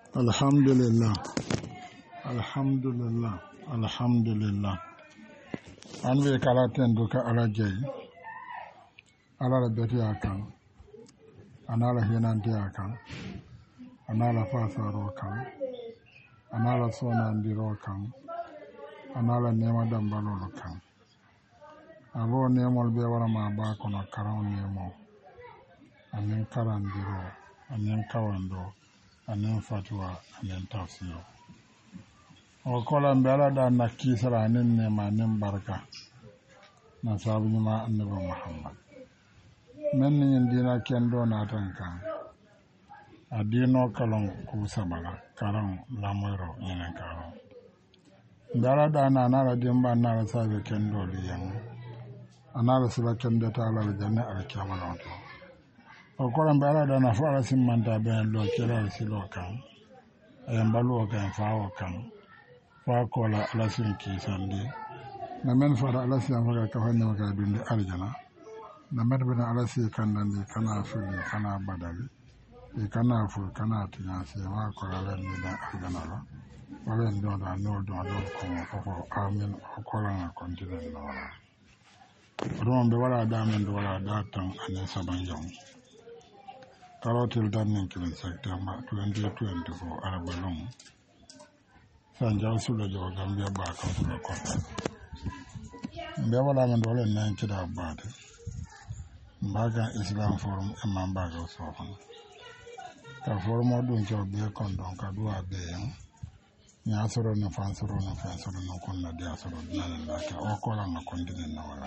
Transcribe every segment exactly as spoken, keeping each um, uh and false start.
Alhamdulillah, alhamdulillah, alhamdulillah. An be kala tendo ka ala jey, ala la beti akan, anala hinanti akan, anala fasaro kan, anala sona ndiro kan, anala nema dambalo kan. Abo nemol be wara ma ba kono karam nemo, anin karandiro, anin kawando. Anin fatwa anin tafsiro o kola mbela da na kisra anin ne ma nin barka na sabu ma annabi Muhammad men ni dina kendo na tanka adino kalon ku sabala karam lamoro ina karo mbela da na na dimba na sabu kendo liyan anara sila kendo ta ala janna al kiamanoto o kola mbala da na fara simmanta ben lo kira silo kan en balu kan faawo kan fa kola alasin ki sande na men fara alasin fara ka fanna ka dunde aljana na men bena alasi kan dande kana fuli kana badali e kana fu kana tinya se wa kola len ni da aljana la wala ndo da no do do ko ko amin o kola na continue no wala ron be wala da men do wala da tan anen sabanjong Karotil Danin Kilin September twenty twenty-four Arabalong Sanjal Sulajo Gambia Baka Sula Kota Mbewala Mandola Nankida Badi Mbaga Islam Forum Emambaga Sofan Ka Forum Odun Jobe Kondon Kadua Bayang Nyasoro na Fansoro na Fansoro no Kuna Diasoro Nanaka Okola na Kondine Nawala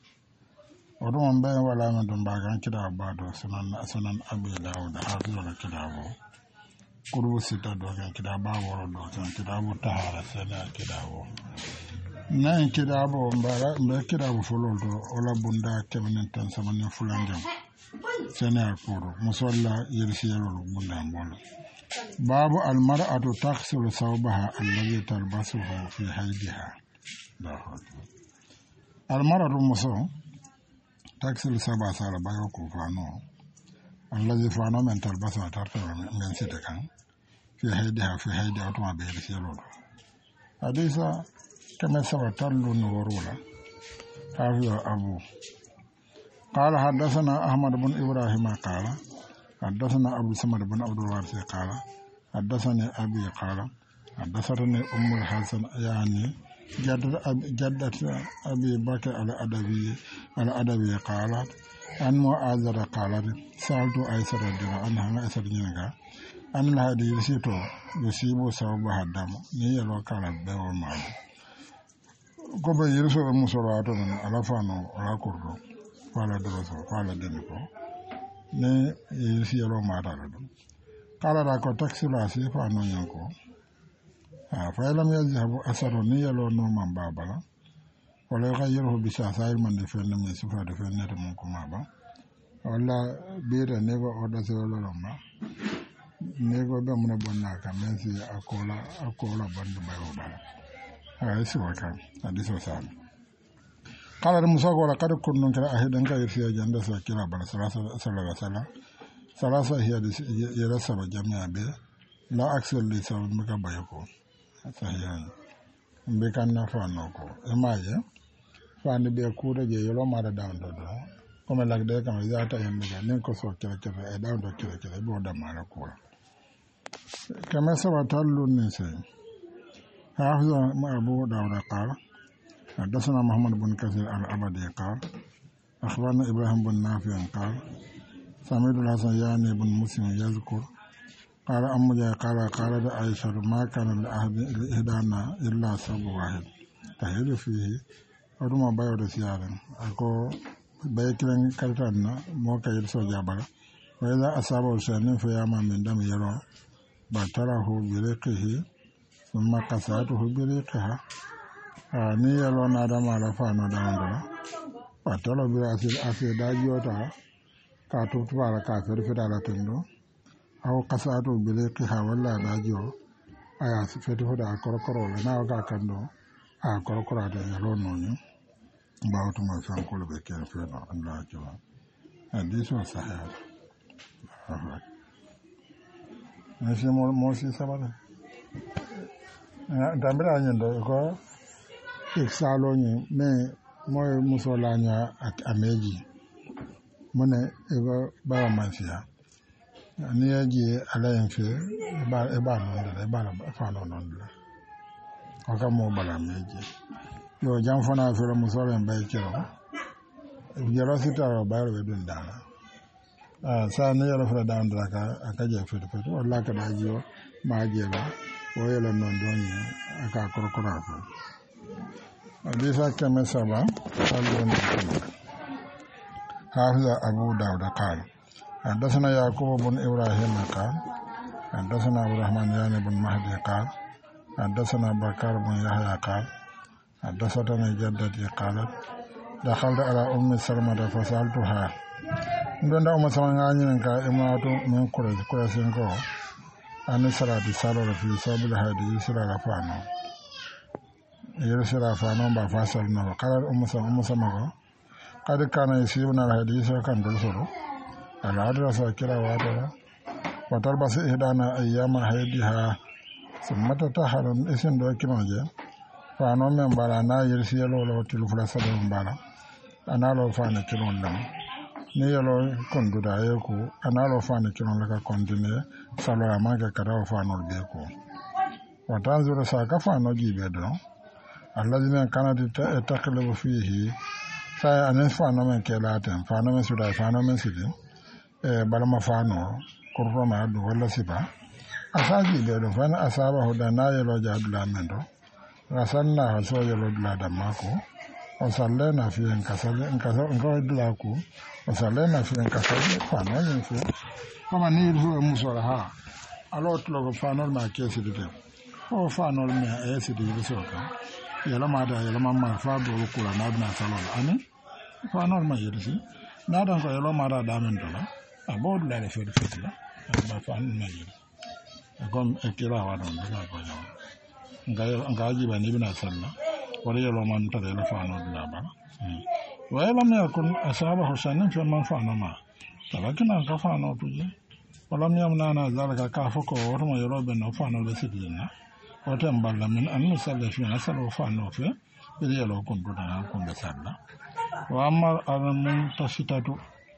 Odun Bay wala Mandum Bagan Kida Bado Sunan Sunan Abi Dawud Hafizola Kidabo Kuru Sita Dogan Kidaba Woro Dogan Kidabo Tahara Sena Kidabo Nine Kidabo Mbara Mekidabo Folodo Ola Bunda Kevin Tansamani Fulangam Sena Kuru Musola Yelsiero Bunda Molo Babu Almara Atu Taxul Saubaha Allahi Talbasuhu Fi Haidiha Almara Muso Taxil Saba Sara Bayo Kufano, and Lazy Fano mental Bassa Tartar men sit can. Fi Haida, Fi Haida Automobile Sierra. Adisa Kamesa Talun Warula, have your Abu. Kala Hadasana Ahmad Bun Ibrahim Kala, Hadasana Abu Samad Bun Abdul Kala, Hadasana Abi Kala, Hadasana Umul Hassan Yani. جدت أبي بكر على أدبي على أدبي قالت أن معاذ قالت سألت أيسر الدين أنها أيسر جنگا أن الهدي يسيتو يسيبو سوبها الدم نيلو قالت بيو مال كوبا يرسو المسوراتو من ألفانو على كردو فالا درسو فالا دنكو ني يسيلو ماتالو قالت أكو تكسلو أسيفا نو ينكو فإلم يذهب أثر نيلو نوما بابلا ولا يغيره بشاسائر من دفن من سفر دفن من كمابا ولا بير نيغو أودا سيولو لما نيغو بمنا بنا كمنسي أكولا أكولا بند بيوبا هاي سوى كان هذا سوى سام قال المساق ولا قد كنن كلا أهدن كيرسي جند سكيلا بلا سلاسة سلاسة سلاسة سلاسة هي يرسل جميع بي لا أكسل لي سبب مكبايكو sahihan mbe kanna fano ko e maje fani be kuude je yelo mara dawdo do comme lagde kam zata yende nen ko so kere kere e dawdo kere kere bo da mara ko kama sawa tallu ni sai hafiza ma abu dawda qala حدثنا محمد بن كثير الأبدي قال أخبرنا إبراهيم بن نافع قال سمعت الحسن يعني بن مسلم يذكر قال أم جاء قال قال عائشة ما كان لأحد الإهدانا إلا سبب واحد تهيل فيه ودما بايو دسيارا أكو بايكلن كالتانا موكا يرسو جابلا وإذا أصابه شأن فياما من دم يرو بطره بريقه ثم قصاته بريقها ni yalo na da mala fano da ndo patolo bi asir asir da jota ka to tuwala ka fer fer ala tendo aw qasatu bi liqiha walla da jo aya si fer fer da korokoro na ga kando a korokoro da yalo no ni bawtu ma san ko be ken fer no Allah jo hadith wa sahih si mo mo si sabara tambira nyendo ko exalo ni me moy musola nya ak ameji mone ego ba mansia ni yaji ala enfe ba e ba no de ba la fa no non de o ka mo bala meji yo jam fona fere musola en bay kiro jero sita ba re dun dana ah sa ne yoro fere dan draka akaje fere fere wala ka da jiyo ma jela o yelo non doni aka korokora fa hadisa kama saba sallallahu alaihi حافظ أبو داود قال حدثنا يعقوب بن إبراهيم قال حدثنا عبد الرحمن يعني بن مهدي قال حدثنا بكر بن يحيى قال حدثتني جدتي قالت دخلت على أم سلمة فسألتها دون أم سلمة عنك إمرأة من قريش قريشينكو أن صلاة صلاة في سبيل هذه صلاة فانو يرسل فانو بفاسلنا قالت أم سلمة أم سلمة قد كان يسيبنا الحديث كان دلسلو على أدرس كلا وادرا وتلبس إهدانا أيام حيدها ثم تتحر اسم دو كنوجة فانو من بالا نا يرسيلو لو تلفلا سبب بالا أنا لو فانا كنون لم نيلو كندو دا يكو أنا لو فانا كنون لك كنتيني سالو أمانك كراو فانو البيكو وتنظر ساكا فانو جيبه الذين كانت تقلب فيه sai anen fano men ke laten fano men suda fano men sidi e balama fano kurro ma do wala siba asaji de do fana asaba hoda na yelo jadula mendo rasanna so yelo dula da mako o sallena fi en kasale en kasale en ko dula ko o sallena fi en kasale fano yen fi kama ni ru musora ha alot lo fano ma ke sidi de o fano me e sidi de soka yelo ma da yelo ma ma fa do ko la na na salon ani fa normal yirsi na dan ko yelo mara da men dola abod la fe fe la ba fa normal yirsi kom ekira wa don da ko yo nga nga ji ba ni bina salla wala yelo man ta la fa no la ba wa yelo me kun asaba husanin fi man fa no ma tabakina ka fa no tuje wala mi amna na zalaka ka fa ko wato mo yelo be no fa no le sidina wato mballa min an musalla fi na salla fa no fe ile yelo kun do da kun da salla wa amma al-muntasitatu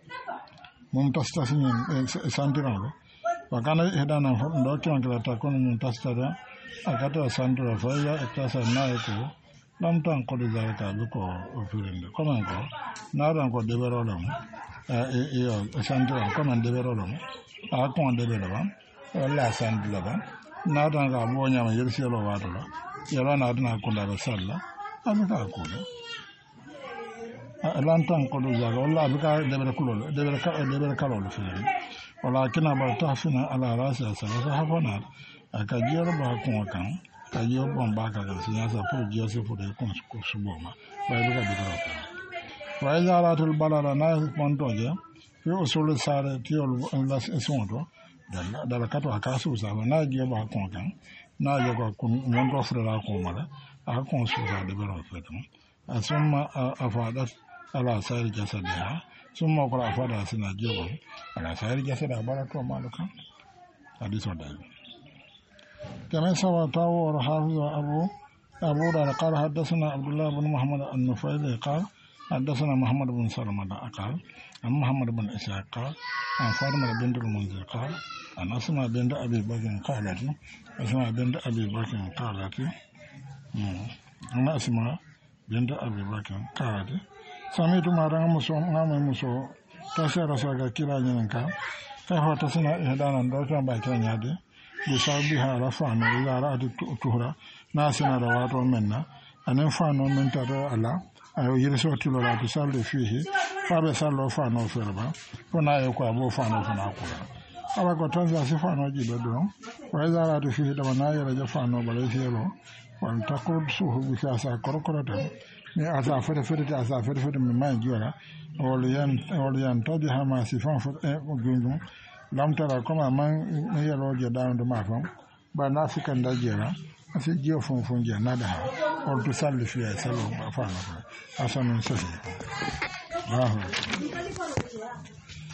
muntasitasin santiralo wa kana hedana ndo kion kala ta kono muntasitata akata sandra fa ya ekasa naiko lam tan ko de zalika ko ofirinde comment ko na ran ko de berolo e yo sandra comment de berolo a ko de berolo wala sandra ba na ran ga bo nyama yerselo wadala yala na dana ko da salla abuka ko lantan ko do jaga wala bika debere kulol debere ka debere kalol fi wala kina ba tafina ala rasa sa sa hafana aka jero ba ko kan ka yo bon ba ka ga sinya sa pour jiyo se pour ko ko suboma ba bika bika wa izaratul balala na montoje yo usul sare tiol la sonto dalla dalla kato aka su sa na jiyo ba ko kan na yo ko mon do frera ko mala aka ko su sa debere fetum asumma afadat ala sayar jasadiha ثم قرأ فدا سنجيبه على سائر جسد عبارة ومالكا حديث ودائم كما سوى تاور حافظ أبو أبو دار قال حدثنا عبد الله بن محمد النفيلي قال حدثنا محمد بن سلمة قال عن محمد بن إسحاق قال عن فاطمة بنت المنذر قال عن أسماء بنت أبي بكر قالت أسماء بنت أبي بكر قالت أنا أسماء بنت أبي بكر قالت سمعت ما رأى مسو نعم مسو تسير رسالة كلا جنكا فهو تسنى إهدانا دوكا باكا نيادي بسببها رفعنا إذا رأت تهرى ناسنا رواتو منا أن فانو من تدو الله أيو يرسو تلو لا تسال فيه فابسالو فانو فربا فنا يكو أبو فانو فنا قولا أبا كتنزا سفانو جيدو دون وإذا رأت فيه دمنا يرجو فانو بليسيرو وانتقود سوه بكاسا كروكرة ni asa fere fere ta asa fere fere mi mai jora oliyan oliyan tadi ha ma sifan fo e gungun lam tara koma man ne yelo je down do ma fam ba na fikan da jera asi jiyo fon fon je na da ha or to salli fi ay salo ba fa na asa min sasi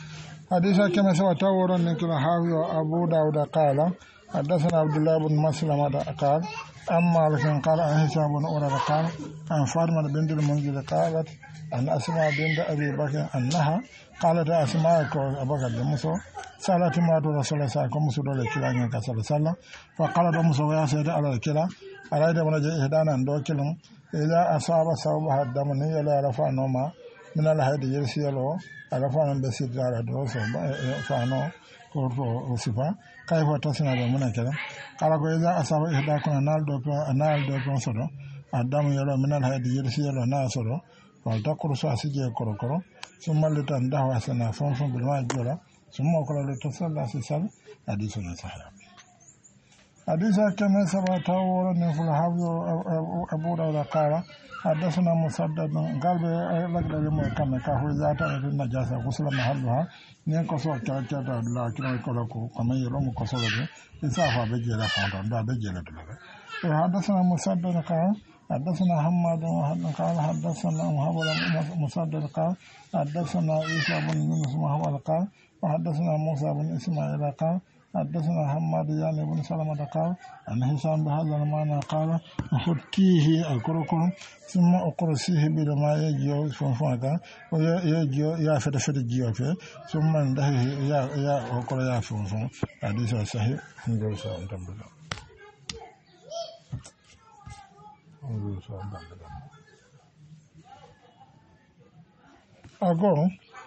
حديث كما سوى تورا نكلا حافظ أبو داود قال حدثنا عبد الله بن مسلمة قال أما لكن قال عن هشام بن عروة قال عن فاطمة بنت المنذر قالت عن أسماء بنت أبي بكر أنها قالت أسماء أبو بكر مسو سألت امرأة رسول الله صلى الله عليه وسلم مسو دولة كلا نكا صلى الله عليه وسلم فقالت مسو يا سيدي على الكلا أرأيت من جاء إهدانا دو كلا إذا أصاب صوبها الدم نيلا رفع نوما من الهيد يرسي له رفع بسيط على دروس فانو كورفو وصفا كيف تصنع بمنا كلا قال إذا أصاب إهداكنا نال دو نال دو صدو الدم يلو من الهيد يرسي له ناصدو فالتقر ساسجي كرو كرو ثم لتنده وسنا فنفن بالماء جولا ثم أقول لتصلى سيسال حديثنا صحيح حديث كما سبق تاور نفل حافظ أبو داود قال حدثنا مسدد قال لقد لم يكن كهو ذات النجاسة غسل محلها نين كسو كاتا لا كنا يقولكو كما يرم كسو بي إسافا بجيلا فانتون دا بجيلا تبقى حدثنا مسدد قال حدثنا حماد قال حدثنا محمد مسدد قال حدثنا عيسى بن يونس محمد قال وحدثنا موسى بن إسماعيل قال حدثنا حماد يعني بن سلمة قال عن هشام بهذا المعنى قال أخذتيه أكركم ثم أقرسيه بما يجيو فنفاكا ويجيو يا فد فد جيو في ثم انده يا يا أقر يا فنفان حديث صحيح نقول سلام تبارك نقول سلام تبارك أقول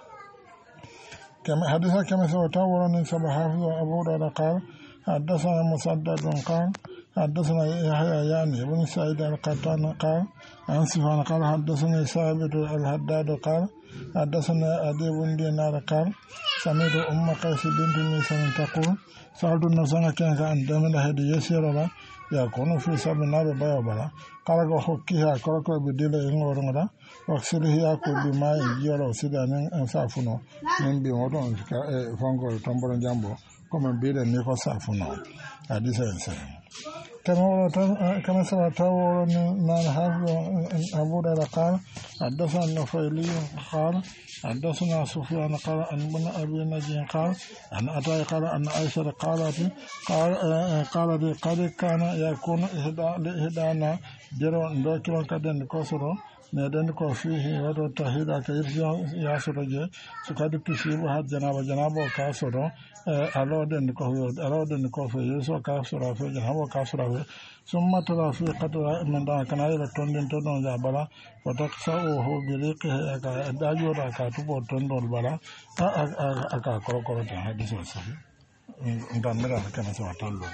كما حدث كما سوى تاور من سبع حافظ أبو داود قال حدثنا مسدد قال حدثنا يحيى يعني بن سعيد القطان قال عن سفيان قال حدثنا ثابت الحداد قال حدثنا أبي بن دينار قال سمعت أم قيس بنت ميسان تقول سألت النبي كان عن دم الهدي يسير له يكون في سبع نار بيوبلا قال وحكيها كركو بدل إنغورنا وكسره يأكل بما يجيله سيدان سافنو من بيمودون فانغو تنبرن جامبو كما بيدن نيكو سافنو حديث إنسان كما كما سبتاور من حافظ أبو داود قال حدثنا النفيلي قال حدثنا سفيان قال عن ابن أبي نجي قال عن أتاي قال عن عائشة قالت قال قالت قد كان يكون إحدى لإحدانا جرو دوكيو كدن كوسرو ندن كو فيه ودو تهيدا كيرجا يا سورجي سكاد كيسيبو حد جناب جنابو كاسرو ألو دن كو ألو دن كو في يسوع كاسرو في جنابو كاسرو ثم ترى في قدر من دا كنا يلا تندن تندن جابلا وتقصاه بريقه أكا داجو دا كاتبو تندن بلا أكا كرو كرو حديث صحيح نتام مرا كما سوى تندن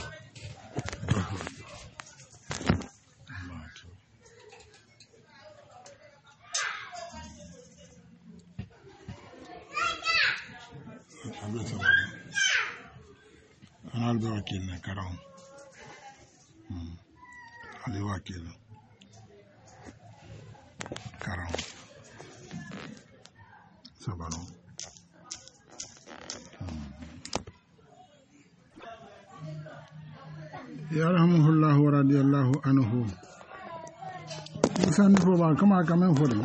أنا البواكيل كرام البواكيل كرام سبحانه يرحمه الله ورضي الله عنه إنسان فوبا كما كمان فلان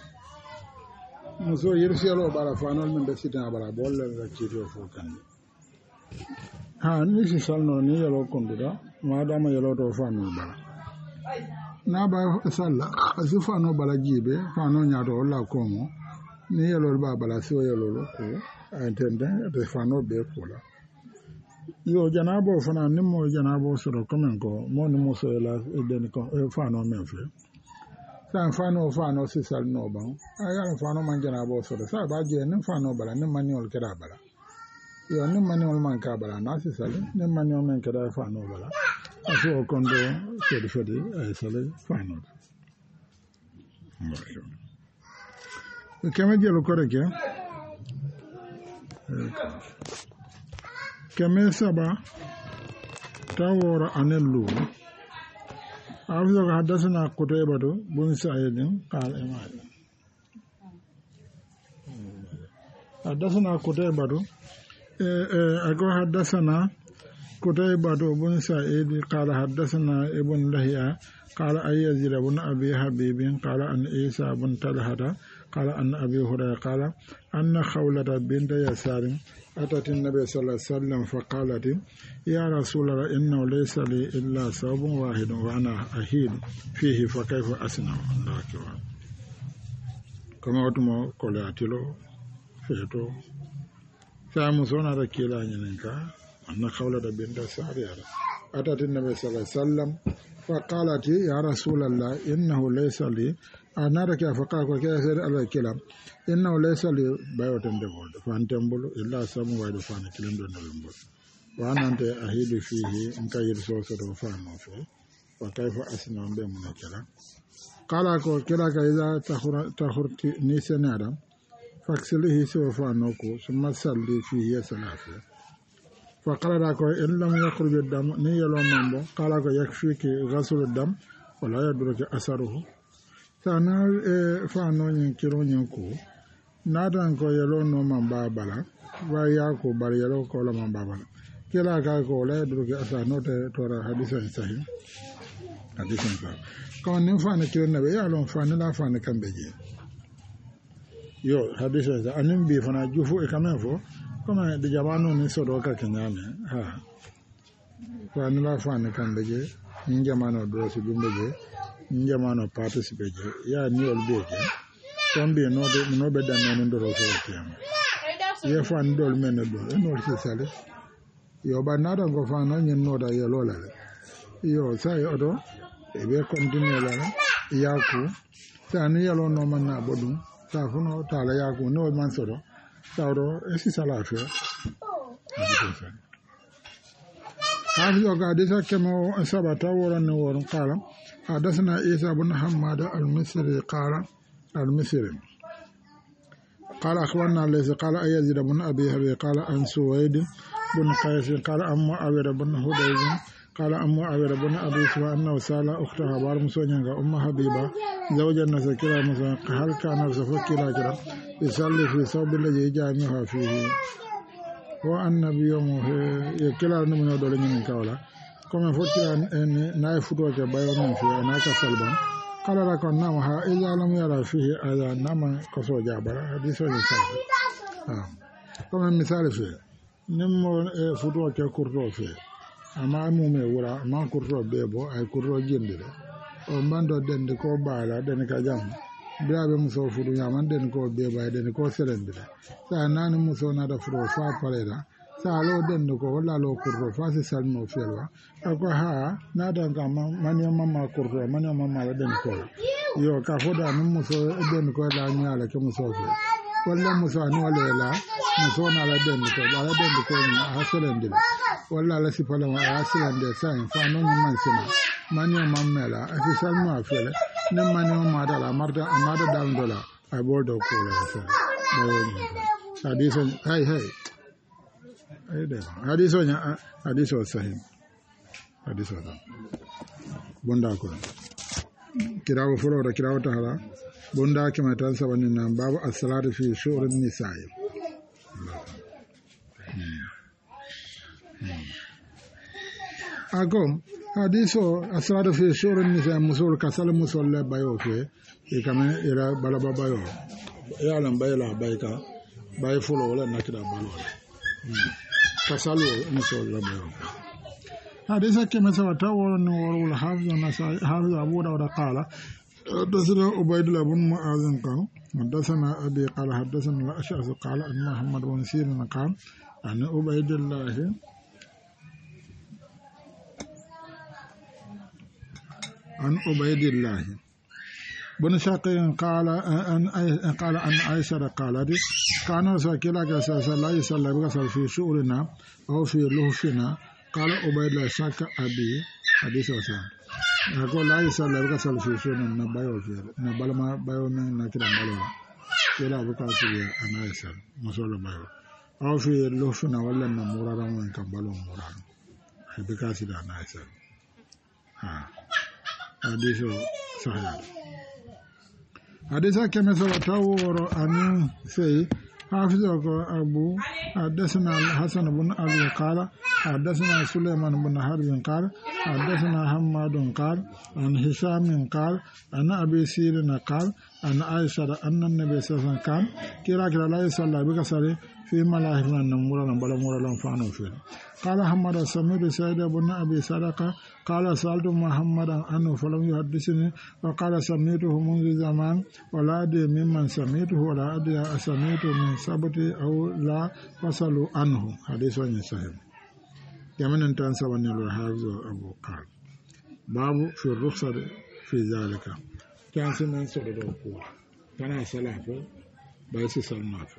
muso yirsiyalo bara fanol men be sitan bara bolle ga kito fo kan ha ni si salno ni yalo konduda madama yalo to fanol bara na ba salla asu fano bala jibe fano nyaado la komo ni yalo ba bala so yalo ko entende de fano be kola yo janabo fana ni mo janabo soro komen ko mo ni mo so la den ko fano men fe san fano fano si sal no ban ayar fano man jana bo so sa ba je nin fano bala nin maniol keda bala yo nin maniol man ka bala na si sal nin maniol man keda fano bala aso kondo sedi sedi ay sale fano o kema jelo koreke keme saba tawora anelu أفضل حدثنا قتيبة بن سعيد قال إمام حدثنا قتيبة أقول حدثنا قتيبة بن سعيد قال حدثنا ابن لهيعة قال أيزيد بن أبي حبيب قال أن عيسى بن طلحة قال أن أبي هريرة قال أن خولة بنت يسار أتت النبي صلى الله عليه وسلم فقالت يا رسول الله إنه ليس لي إلا ثوب واحد وأنا أهيد فيه فكيف أصنع الله أكبر كما أتمو كولاتلو فيتو فأمسونا ركيلا ينكا أن خولة بنت يسار أتت النبي صلى الله عليه وسلم فقالت يا رسول الله إنه ليس لي أنا ركيا فقال كيف على الكلام إنه ليس لي بيوتن دبول فانتمبل إلا سمو وايد فان كلام دون البول وأنا أنت أهيد فيه إن كير سوسة وفانو فيه وكيف أسنع بمن كلام قال كلا كإذا تخرت نيسان آدم فاكسله سوفانوكو ثم صلي فيه ثلاثة فقال لك إن لم يخرج الدم نيلو مامبو قال لك يكفيك غسل الدم ولا يدرك أثره ثانا فانو ينكرو ينكو نادان كو يلو نو مامبا بالا وياكو بار يلو كولا مامبا بالا كلا كاكو لا يدرك أثر نوت تورا حديث صحيح حديث صحيح كون نفاني كيرو نبي يالون فاني لا فاني كان بيجي yo hadisa za anin bi fana jufu e kamen fo comme de jabano ni sodo ka kenyame ha fa ni la fa ne kan beje ni jamano do si dumbe je ni jamano participe je ya ni ol beje tombe no de no be dan non do ro so tiyam ye fa ni dol men do no si sale yo ba nada go fa no nyen no da ye lola yo sa yo do e be continue la ya ku sa ni yalo no man na bodum tafuno tala yaku no man soro tawro esi salafi هذا قاعدة كما سبت ورن ورن قال حدثنا عيسى بن حماد المصري قال المصري قال أخبرنا الذي قال أيزيد بن أبي هري قال عن سويد بن قيس قال أم معاوية بن هديج قال أم معاوية بن أبي سفيان أنه سأل أختها بار مسونيا أم حبيبة زوج الناس كلا مسونيا هل كان رسول كلا كلا يصلي في صوب الذي جامعها فيه والنبي يوم كلا نمنا دولة من كولا كما فكر أن نايف فوتوك بايون في أناك سلبا قال لك نعم إذا لم يرى فيه أذا نعم كسو جابر حديث الإنسان كما مثال فيه نمو فوتوك كورتو فيه أما أمومي ولا ما كورتو بيبو أي كورتو جندري o mando den ko bala den ka jam brabe muso fudu nyaman den ko be bay den ko selendira sa nan muso na da furo fa pareda sa lo den ko wala lo kurro fa se salno felwa ko ha na da ga mani mama kurro mani mama den ko yo ka foda nan muso den ko la nyala ke muso fe wala muso an wala la muso na la den ko la den ko ni ha selendira wala la sipala wa ha selende sa fa no ni man sina mani mamela asi salmo afele ne mani mamada la marda amada daldola ay boldo ko la sa bayo ni hadiso hay hay ay de hadiso nya hadiso sahih hadiso da bonda ko kirawo fulo da kirawo ta hala bonda ke matan sabani nan babu as-salatu fi shu'urin nisa'i agom hadiso asrado fi shurun nisa musul kasal musul la bayo fe e kame ira balaba bayo ya lan bayla bayka bay fulo wala nakida balo kasalo musul la bayo hadisa kema sawa tawon no wal hafiz na hafiz abu dawud qala حدثنا عبيد الله بن معاذ قال حدثنا ابي قال حدثنا الاشعث قال ان محمد بن سيرين قال ان عبيد الله عن عبيد الله بن شقيق قال أن قال أن عائشة قالت كان رسول الله صلى الله عليه وسلم في شؤوننا أو في لهفنا قال عبيد الله شك أبي حديث وسلم يقول لا يصلى بكسل في شؤوننا نبايو في نبالما بايو من نكرا بالو كلا بكاسي أنا يسال مسؤول بايو أو في لهفنا ولا نمورا من كبالو مورا بكاسي أنا يسال ها حديث صحيح حديث كما سوى أن سي حافظ أبو حدثنا الحسن بن علي قال حدثنا سليمان بن حرب قال حدثنا حماد قال عن هشام قال عن أبي سيرين قال an aisha anna nabi sallallahu alaihi wasallam kan kira kira la sallallahu bika sare fi malahim an mura nan bala mura lan fano fi qala hamad samidu sayyid ibn abi sadaqa qala saltu muhammadan anhu falam yuhaddithni wa qala samituhu منذ zaman wala de mimman samituhu wala adi asamitu min sabati aw la fasalu anhu hadithun sahih yamanan tan sabani al hafiz abu qal babu fi rukhsat fi zalika kan sunan so do ko kana salafu bai su salma fi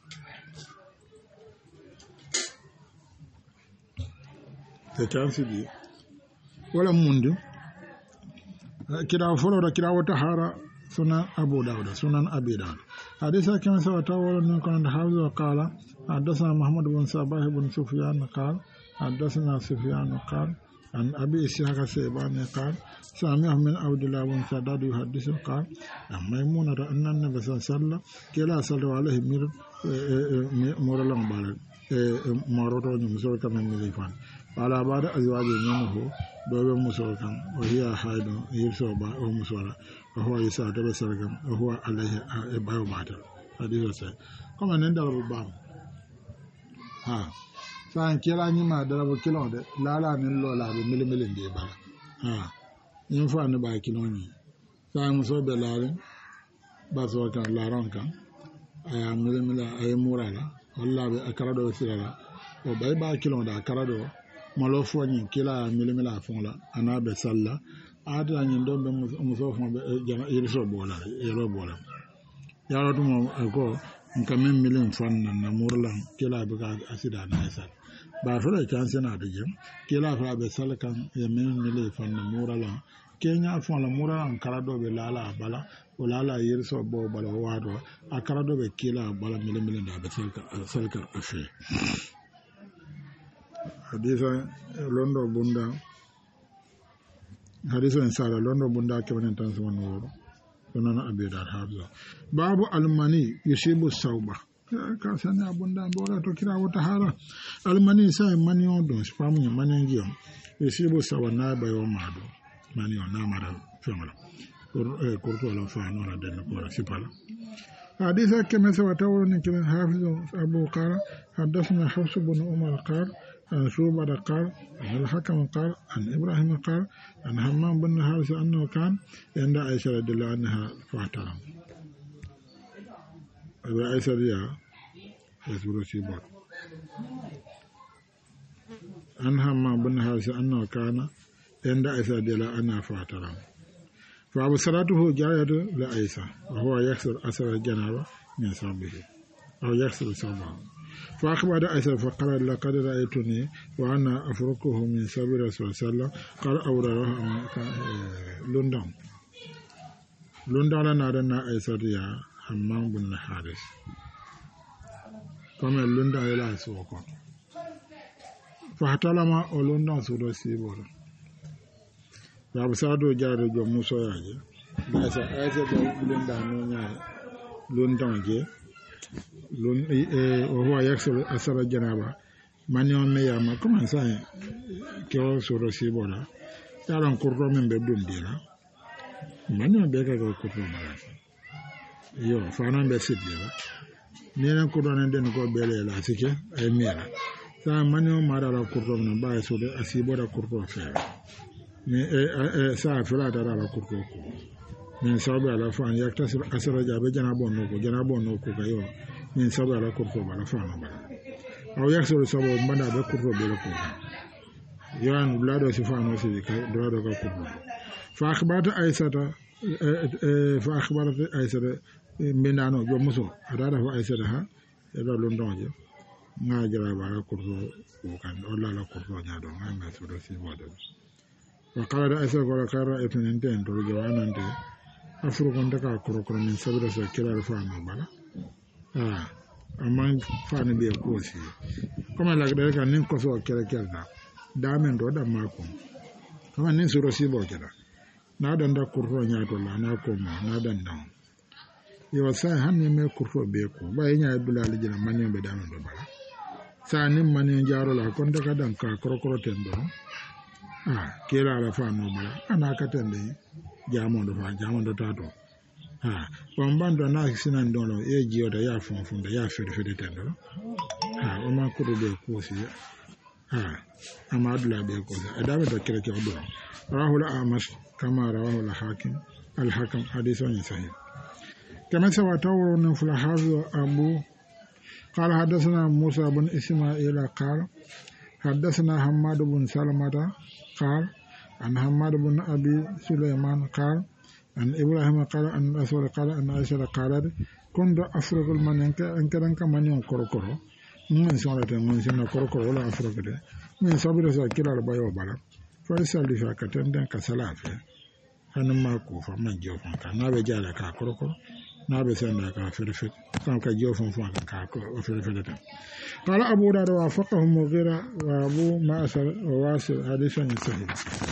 ta tansi bi wala mundu kira folo da kira wata hara sunan abu dawud sunan abi dawud hadisa kan sa wata wala nan kan hafiz qala حدثنا محمد بن صباح بن سفيان قال حدثنا سفيان قال عن أبي إسحاق الشيباني قال سامع من عبد الله بن سداد يحدث قال عن ميمونة أن النبي صلى الله عليه وسلم كلا صلى عليه مير مورلان بالد مورتو نمسور كم مليفان على بعض أزواج منه دوب مسور كم وهي حائض يرسل با أو مسورا وهو يسعد بسركم وهو عليه بايو باتر حديث سي كما نندر بام ها san kila ni ma da rabo kilo de lala ni lola be mili mili de ba ha yin fa ni ba kilo ni san muso be lale ba so kan laron kan aya mili mili ay murala walla be akara do sirala o bay ba kilo da akara do malo fo ni kila mili mili afon la ana be salla ada ni ndo be muso fo be jana iriso bola yero bola yaro dum ko nka min milin fanna na murlan kila be ka asida na isa ba fara chance na da jam kila fara be salkan ya min milin fanna murlan kenya fon la murlan karado be lala bala o lala yirso bo bala wado akarado be kila bala milin milin da be salka salka afi hadisa londo bunda hadisa en sala londo bunda ke banen tan so woro sunana abidar habza babu almani yusibu sauba ka sani abunda bora to kira wata hara almani sai mani on don spamu mani ngiyo yusibu sawana bayo mado mani on na mara femala kur eh kurto la fa no la den ko sipala hadisa kema sa wata woni kiran hafiz abu qara hadathna hafs ibn umar qala عن شعبة قال عن الحكم قال عن إبراهيم قال عن همام بن حارث أنه كان عند عائشة رضي الله عنها فاحترم أبي عائشة رضي يسبر سيبور عن همام بن حارث أنه كان عند عائشة رضي الله عنها فاحترم فأبصرته جارية لعائشة وهو يكسر أثر الجنابة من صوبه أو يكسر صوبه فأخبر عائشة فقال لقد رأيتني وأنا أفركه من سبيل رسول الله صلى الله عليه وسلم قال أوراه لندن لندن لنا عائشة يا همام بن حارث كما لندن إلى سوق فاحتلم لندن سورة سيبور فأبصرته جاري جو موسى ياجي عائشة عائشة لندن لندن جي lon eh o huwa yaksul asara janaba manyon me yama comment ça ke o soro sibola yaran kurro men be dundira manyon be ka ko kurro mala yo fanan be sidira nena kurro nan den ko bele la sike ay mira sa manyon mara la kurro men ba so de asibola kurro fe me eh sa fela dara la kurro ko men sabe ala fan yakta asara jabe janabo no ko janabo no ko kayo min sabu ala kurto bala fana bala aw yaksuru sabu mbanda be kurto bela ko yan blado si fana si ka do ka kurto fa akhbata aisata fa akhbarat aisata mbindano jo muso adada fa aisata ha e do londonje nga jara bala kurto ko kan o la la kurto nya do nga ma so do si modo wa qala aisata ko kara etenen ten to jo anante afro kon de ka kuro ko min sabu do so kila fana bala ah amman fani be ko si kuma la gade kan nin ko so kere kere da da men do da mako kuma nin suro si bo kera na dan da kurro nya to la na ko ma na dan dan yo sai han ni me kurro be ko ba nya bilal jina manen be da do bala sa nin manen jaro la kon da ka dan ka kro kro ten do ah kera la fa no bala ana ka ten de jamo do fa jamo do ta do ha bon bando na sinan dolo e jiyo da ya fon fon da ya fede fede tendo ha o ma ko be ko si ha amadu la be ko da be to kire ke odo rahul amash kama rawahu al hakim al hakam hadithun sahih kama sawa tawru min fulahazu abu قال حدثنا موسى بن إسماعيل قال حدثنا حماد بن سلمة قال عن حماد بن أبي سليمان قال عن إبراهيم قال عن أسود قال عن عائشة قالت كنت أفرق المن إن كان كمان يوم كروكرو من سورة من سنة كروكرو ولا أفرق ده من صبر سكيل على بايو بالا فلسال دي فاكتن دن كسلافة أنا ما كوفا من جوفا كان نابي جالك كروكرو نابي سنة كافرفت كان كجوفا فان كافرفت قال أبو داود وافقه مغيرة وأبو مأسر وواصل حديثا صحيح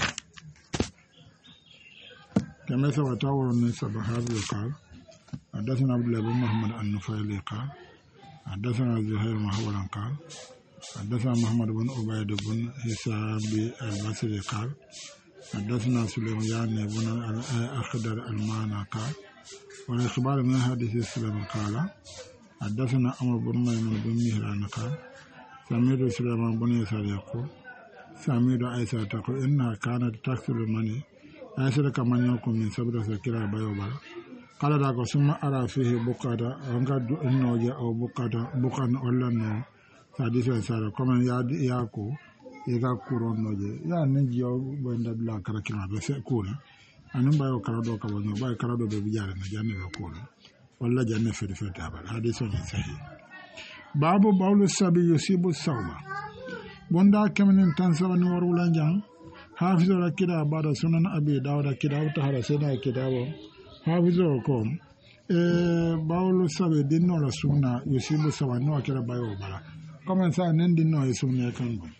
كما سوى من سبحان قال حدثنا عبد الله بن محمد النفيلي قال حدثنا زهير محولا قال حدثنا محمد بن عبيد بن حساب البصري قال حدثنا سليمان بن الأخضر المعنى قال والإخبار من حديث سليمان قال حدثنا عمرو بن ميمون بن مهران قال سمعت سليمان بن يسار يقول سمعت عائشة تقول إنها كانت تغسل المني عائشة كمان يكون من سبب سكيرا بايوبال قال ذاك ثم أرى فيه بقعة أنقد النوجة أو بقعة بقعة ولا نو سادسا سارة كمان ياد ياكو إذا كورون نوجة يا نجيو بند بلا كراكنا بس كونا أنا بايو كرادو كابونو بايو كرادو ببيجار نجاني بكونا ولا جنة في الفتابة هذا صحيح باب باول السبي يصيب الصوم بوندا كمن تنسب نور ولانجان حافظ الكتاب بعد سنن أبي داود كتاب تهر سنة كتاب حافظ الكون باول السبي دينو لسنة يصيب الصوم نو كلا بايو بلا كمان سا نندينو يسمى كان بون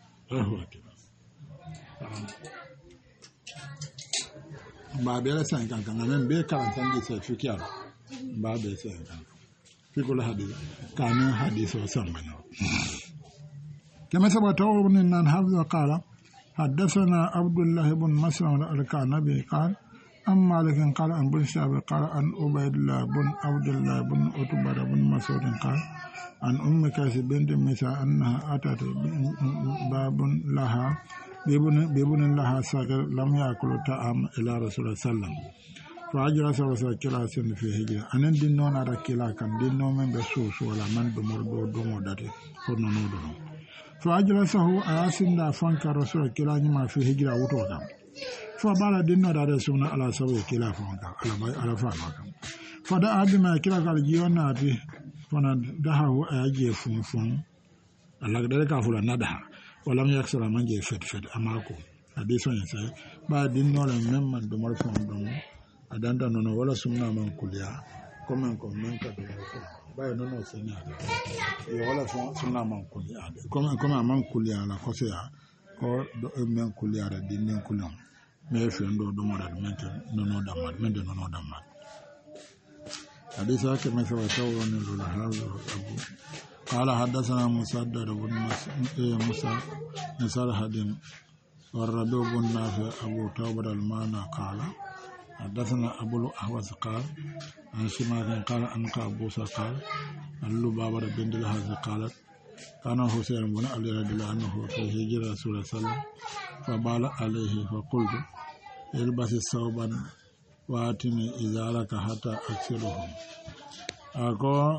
باب يلا سان كان كان من بيكان سان دي سفيكيا باب سان كان في كل حديث كان حديث وسمعنا كما سبق من أن حفظ قال حدثنا عبد الله بن مسلم الكعنبي قال أم مالك قال أن بن شهاب قال أن عبيد الله بن عبد الله بن عتبة بن مسعود قال عن أم كاسب بنت موسى أنها أتت باب لها بابن لها ساكر لم يأكل طعام إلى رسول الله صلى الله عليه وسلم فأجلس رسول كلا سن في هجرة أن دينو نارا كلا كان دينو من بسوس ولا من بمردو دومو داتي فنونو دونو فأجلسه أسن دا فانك رسول كلا نما في هجرة وطوكا فبالا دينو دا رسولنا على سوي كلا فانكا على فانكا فدعا بما كلا قال جيونا دي فانا دهه أجي فون فون الله قدرك أفولا ندها ولم يكسر من جي فد فد أماكو حديث يسأل بعد دينو لمن بمر فون دومو adanda nono wala sumna man kulia comme comme man ka do ba nono senya e wala sumna man kulia comme comme man kulia la ko se ko do men kulia da dinin kulion me fe ndo do mo da men nono da mat men de nono da mat hadisa ke me fa tawo ne lo la hawo abu qala hadathana musaddad ibn musa nasar hadin والربيع بن نافع أبو توبة المعنى قال حدثنا أبو الأحوص قال عن سماك قال أنك أبو قال اللبابة بنت الحارث قالت كان حسين بن علي رضي الله عنه في هجرة رسول الله صلى الله عليه وسلم فبال عليه فقلت البس ثوبا واتني إزارك حتى أكسره أقول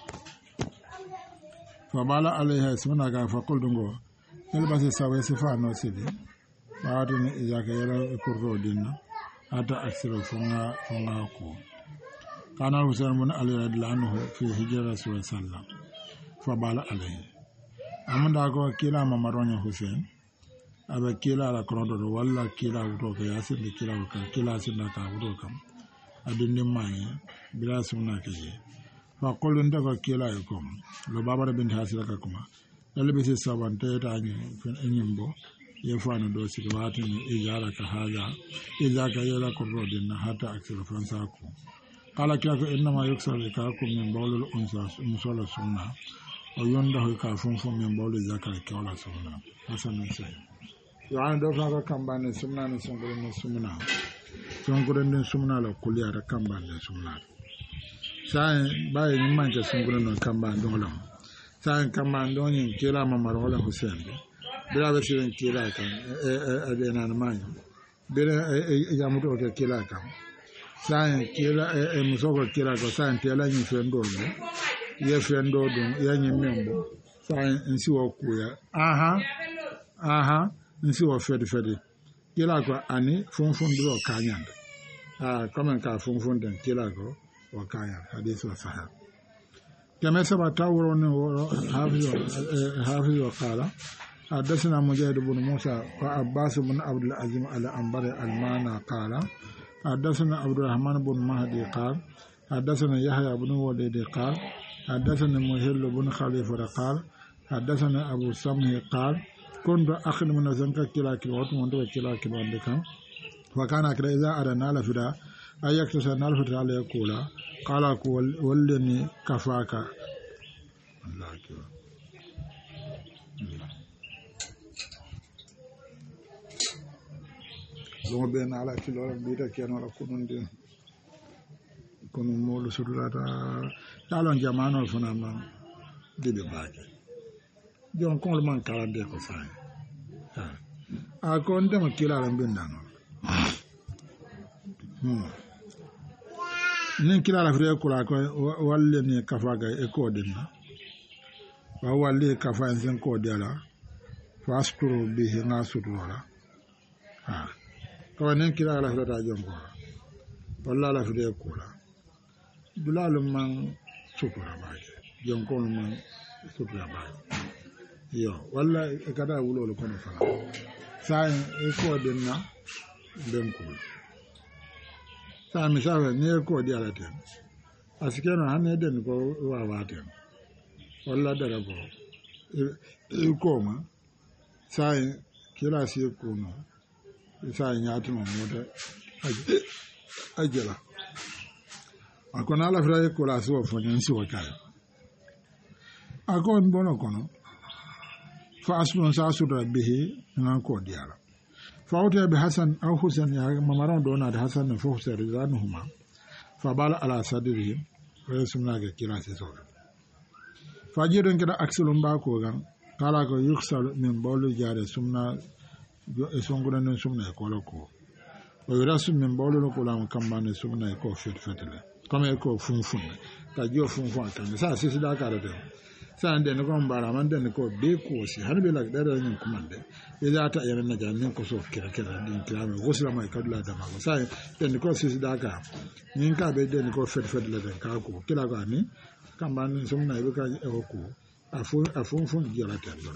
فبال عليه سمناك فقلت البس ثوبا سفانو سيدي واتني إزارك يلا كرو دينا حتى أكثر فما فما كو كان حسين بن علي رضي الله عنه في هجرة رسول الله صلى الله عليه وسلم فبال عليه أمن داكو كلا ممرون حسين أبا كلا على كرودو ولا كلا وتوك ياسين كلا وك كلا سنك وتوكم أدين ماي بلا سمنا كذي فقول عندك كلا يكم لو بابا بنت حاسلك كما لبس السبان تيتاني في إنيمبو يفعل دوسي واتني إجارك هذا إذا كيلا كرودين حتى أكثر فرنساكو قال كيف إنما يكسر لكاكم من بول الأنثى مصول السنة وينده كافون من بول الذكر كولا سنة حسن سيد يعني دوكا كمباني سنة نسنقل نسمنا sonkuren den sumna la kuliya da kamban den sumna sai baye ni manke sonkuren non kamban don lam sai kamban don yin kila mamar wala Hussein bira be siren kila kan e e na manyo bira e jamuto ke kila kan sai kila e musoko kila ko sai tela ni fendo ne ye fendo don ya ni membo sai nsi wo kuya aha aha nsi wo fedi fedi kila ko ani funfun do kanyanda ah comme ka funfun den kila ko wa kanya hadith wa sahih kama sabata wurone hafiz hafiz wa qala حدثنا مجاهد بن موسى وعباس بن عبد العزيز على أنبار المعنى قال حدثنا عبد الرحمن بن مهدي قال حدثنا يحيى بن وليد قال حدثنا مهل بن خليفة قال حدثنا أبو سمه قال كنت أخذ من زنك كلا كلا وتمنت كلا كلا عندكم وكان كلا إذا أردنا لفدا أي يكتسى نالفدا على يقول قال ولني كفاك الله أكبر Lungo ben ala kilo bita keno la kununde kunu molu sudulata talon jamano fana ma dibe baake jon kon man kalande ko fay a ko ndema kila la bindano hmm nin kila la fere ko la ko walle ni kafaga e ko dinna wa walle kafa en ko dela fasturo bi na sudula ha ko nen kila la fere jonko walla la fere ko la dulalum man sutura baake jonko man sutura baake yo walla e kada wulolo kono fala sa e ko dinna den ko sa mi sa ne ko di ala ten asikeno hanne den ko wa waten walla dara ko e ko ma sa kila si ko no sa nyaatu mo moda ajela akona ala fra ko la so fo nyansi wa kala akon bono kono fa asbun sa sudra bihi nan ko diala fa uta bi hasan aw husain ya mamaron dona da hasan na fa husain rizanuhuma fa bala ala sadri wa sunna ga kila se so fa jiren kada aksulun ba ko gan kala ko yuksal min bawlu jare sunna e songuna non sunna ko lako o yurasu min bawlu ko la kambane sunna ko fet fetele comme ko funfun ka jo funfun kan sa sisi da ka da sa ande no ko mbara man den ko be ko si hanbe la da da nyin kumande e da ta yana na jamin ko so kira kira din kirame gosla mai kadula da ma sa den ko sisi da ka nyin ka be den ko fet fet la den ka ko kila ko ani kambane sunna e ka e ko afu afu fun jira ta do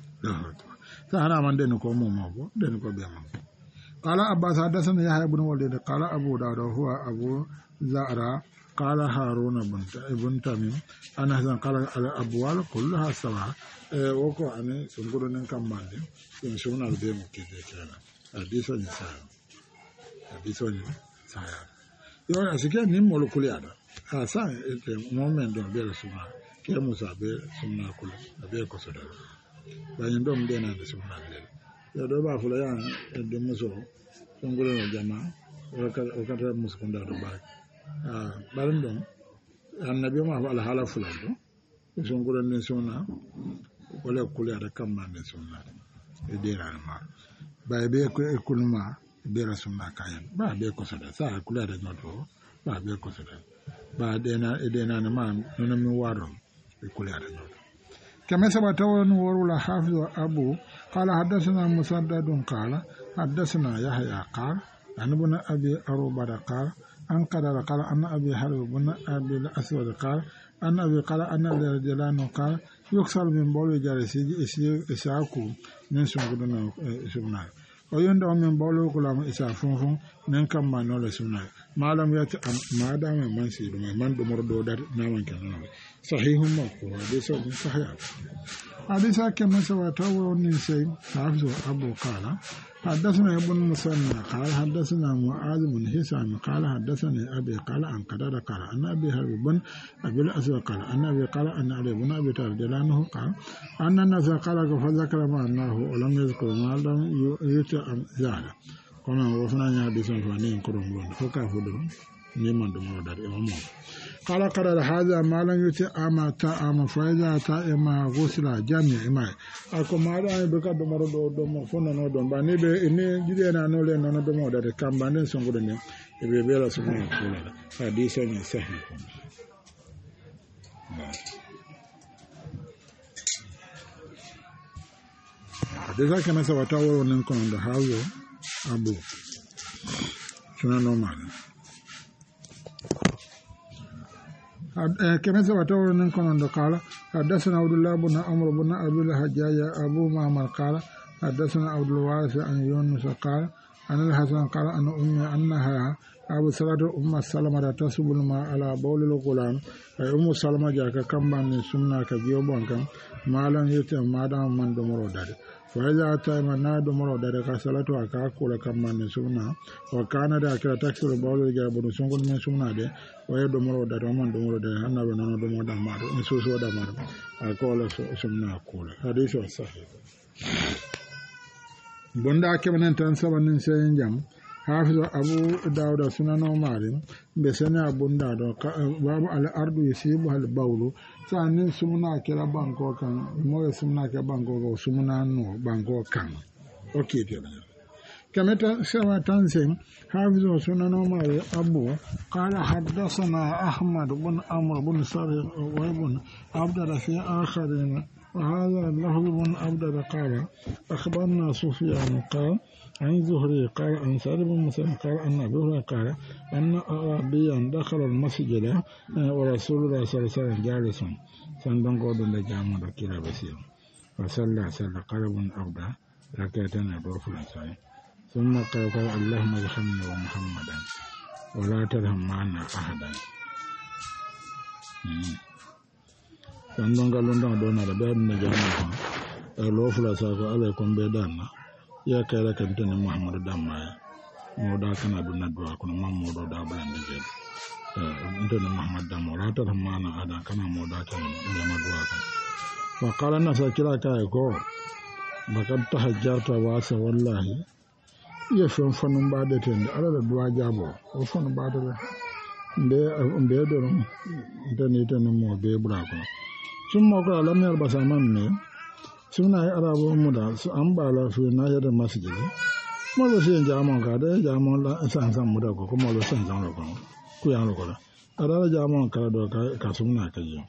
sa hana man den ko mo mo den ko be man qala abbas hadathana yahya ibn walid qala abu dawud huwa abu زارا قال هارون بن ابن تميم انا هذا قال الابوال كلها سواء وكو اني سنغودن كام ماندي ان شونا البيم كده كده اديسو نسا اديسو نسا يو اسكي ني مولكول يادا ها سا مومن دون بيل سوما كي موسى بي سوما كول ابي كو سودا باين دوم دينا دي سوما ليل يو دو با فلا يان دي موسو سنغودن جاما وكذا مسكوندا دو باك ah barin don annabi ma fa alhala fulando son gudan ne sona wala kula da kan man ne sona e dira ma ba be ko e kulma be rasulna kayan ba be ko sada sa kula da noto ba be ko sada ba dena e dena na ma non mi waro e kula da noto kama sabata wa nurul hafiz abu qala hadathana musaddadun qala hadathana yahya qala an ibn abi aruba qala أن قال قال أن أبي حرب بن أبي الأسود قال أن أبي قال أن أبي رجلان قال يكسر من بول جالس إساكو من سمعنا سمعنا ويندى من بول كلام إسافون من كم ما نول سمعنا ما لم يت ما دام من سيد من دمر دودر نامن كنا صحيح ما هو ليس صحيح حديث كما سوى تور نسي حافظ أبو قال حدثنا ابن مسنى قال حدثنا معاذ بن هشام قال حدثني ابي قال عن قدر قال ان ابي حرب بن ابي الاسود قال ان ابي قال ان علي بن ابي طالب عنه قال ان الناس قال فذكر ما انه ولم يذكر ما لم يتم زاد kono wo fana nya bi son fa ni ko don don fo ka fu do ni man do mo dar e mo qala qara hadha ma lan yuti ama ta ama faida ta e ma gusla jami e ma ako ma da be ka do mo do do mo fo no do ba ni be ni jide na no le no do mo dar kamba ne songo do ne e be be la so mo ko la hadisa ni sahih hadisa kana sa wata woro nen kono do hawo abu suna normal كما سبتور نكون قال حدثنا عبد الله بن عمرو بن ابي الحجاج ابو معمر قال حدثنا عبد الوارث عن يونس قال عن الحسن قال ان امي انها ابو سلمة ام سلمة تسب الماء على بول الغلام اي ام سلمة جاك كمبان سنة كجيوبون كان مالن يتم مادام من دمرو داري فإذا أتى من دمرو داري كسلته أكاكل كمبان سنة وكان دا كلا تكسر بول الجابون سنقول من سنة دي وهي دمرو داري ومن دمرو داري أنا بنانا دمرو دمارو نسوسو دمارو أقول سنة أقول حديث صحيح bunda kebanen tan sabanin sayin jam hafiz abu dawud sunano marim be sana bunda do babu al ardu yusibu al bawlu sanin sumuna kira banko kan mo sumuna ke banko go sumuna no banko kan okay te kameta sama tan sen hafiz sunano marim abu qala haddathana ahmad ibn amr ibn sari wa ibn abd fi akharin وهذا اللفظ بن عبد قال أخبرنا سفيان قال عن زهري قال عن سعد بن مسلم قال أن أبي هريرة قال أن أعرابيا دخل المسجد ورسول الله صلى الله عليه وسلم جالس سندن قودن لجامع كلا بسير فصلى صلى قال بن عبد ركعتين دور فلسطين ثم قال قال اللهم ارحمنا ومحمدا ولا ترحم معنا أحدا sandon galon da dona da bayan na jama'a a lofula sa ko ala kon be danna ya kai ra kan tan muhammadu damma mo da kana dunna do ko mam mo do da balan de je eh tan muhammad damma la ta mana ada kana mo da kan jama'a do ko wa qala na sa kira kai ko bakam tahajjarta wa sa wallahi ya fon fonum ba de ten ala da duwa jabo o fon ba de be be do tan tan mo be bra ko sun mako alamiyar ba saman ne suna yi arabu mu da su an ba lafi na yadda masjidi mo lo sin jamon ka da jamon la san san mu da ko kuma lo san san lo ko ku ya lo ko da ara jamon ka do ka ka sunna ka yi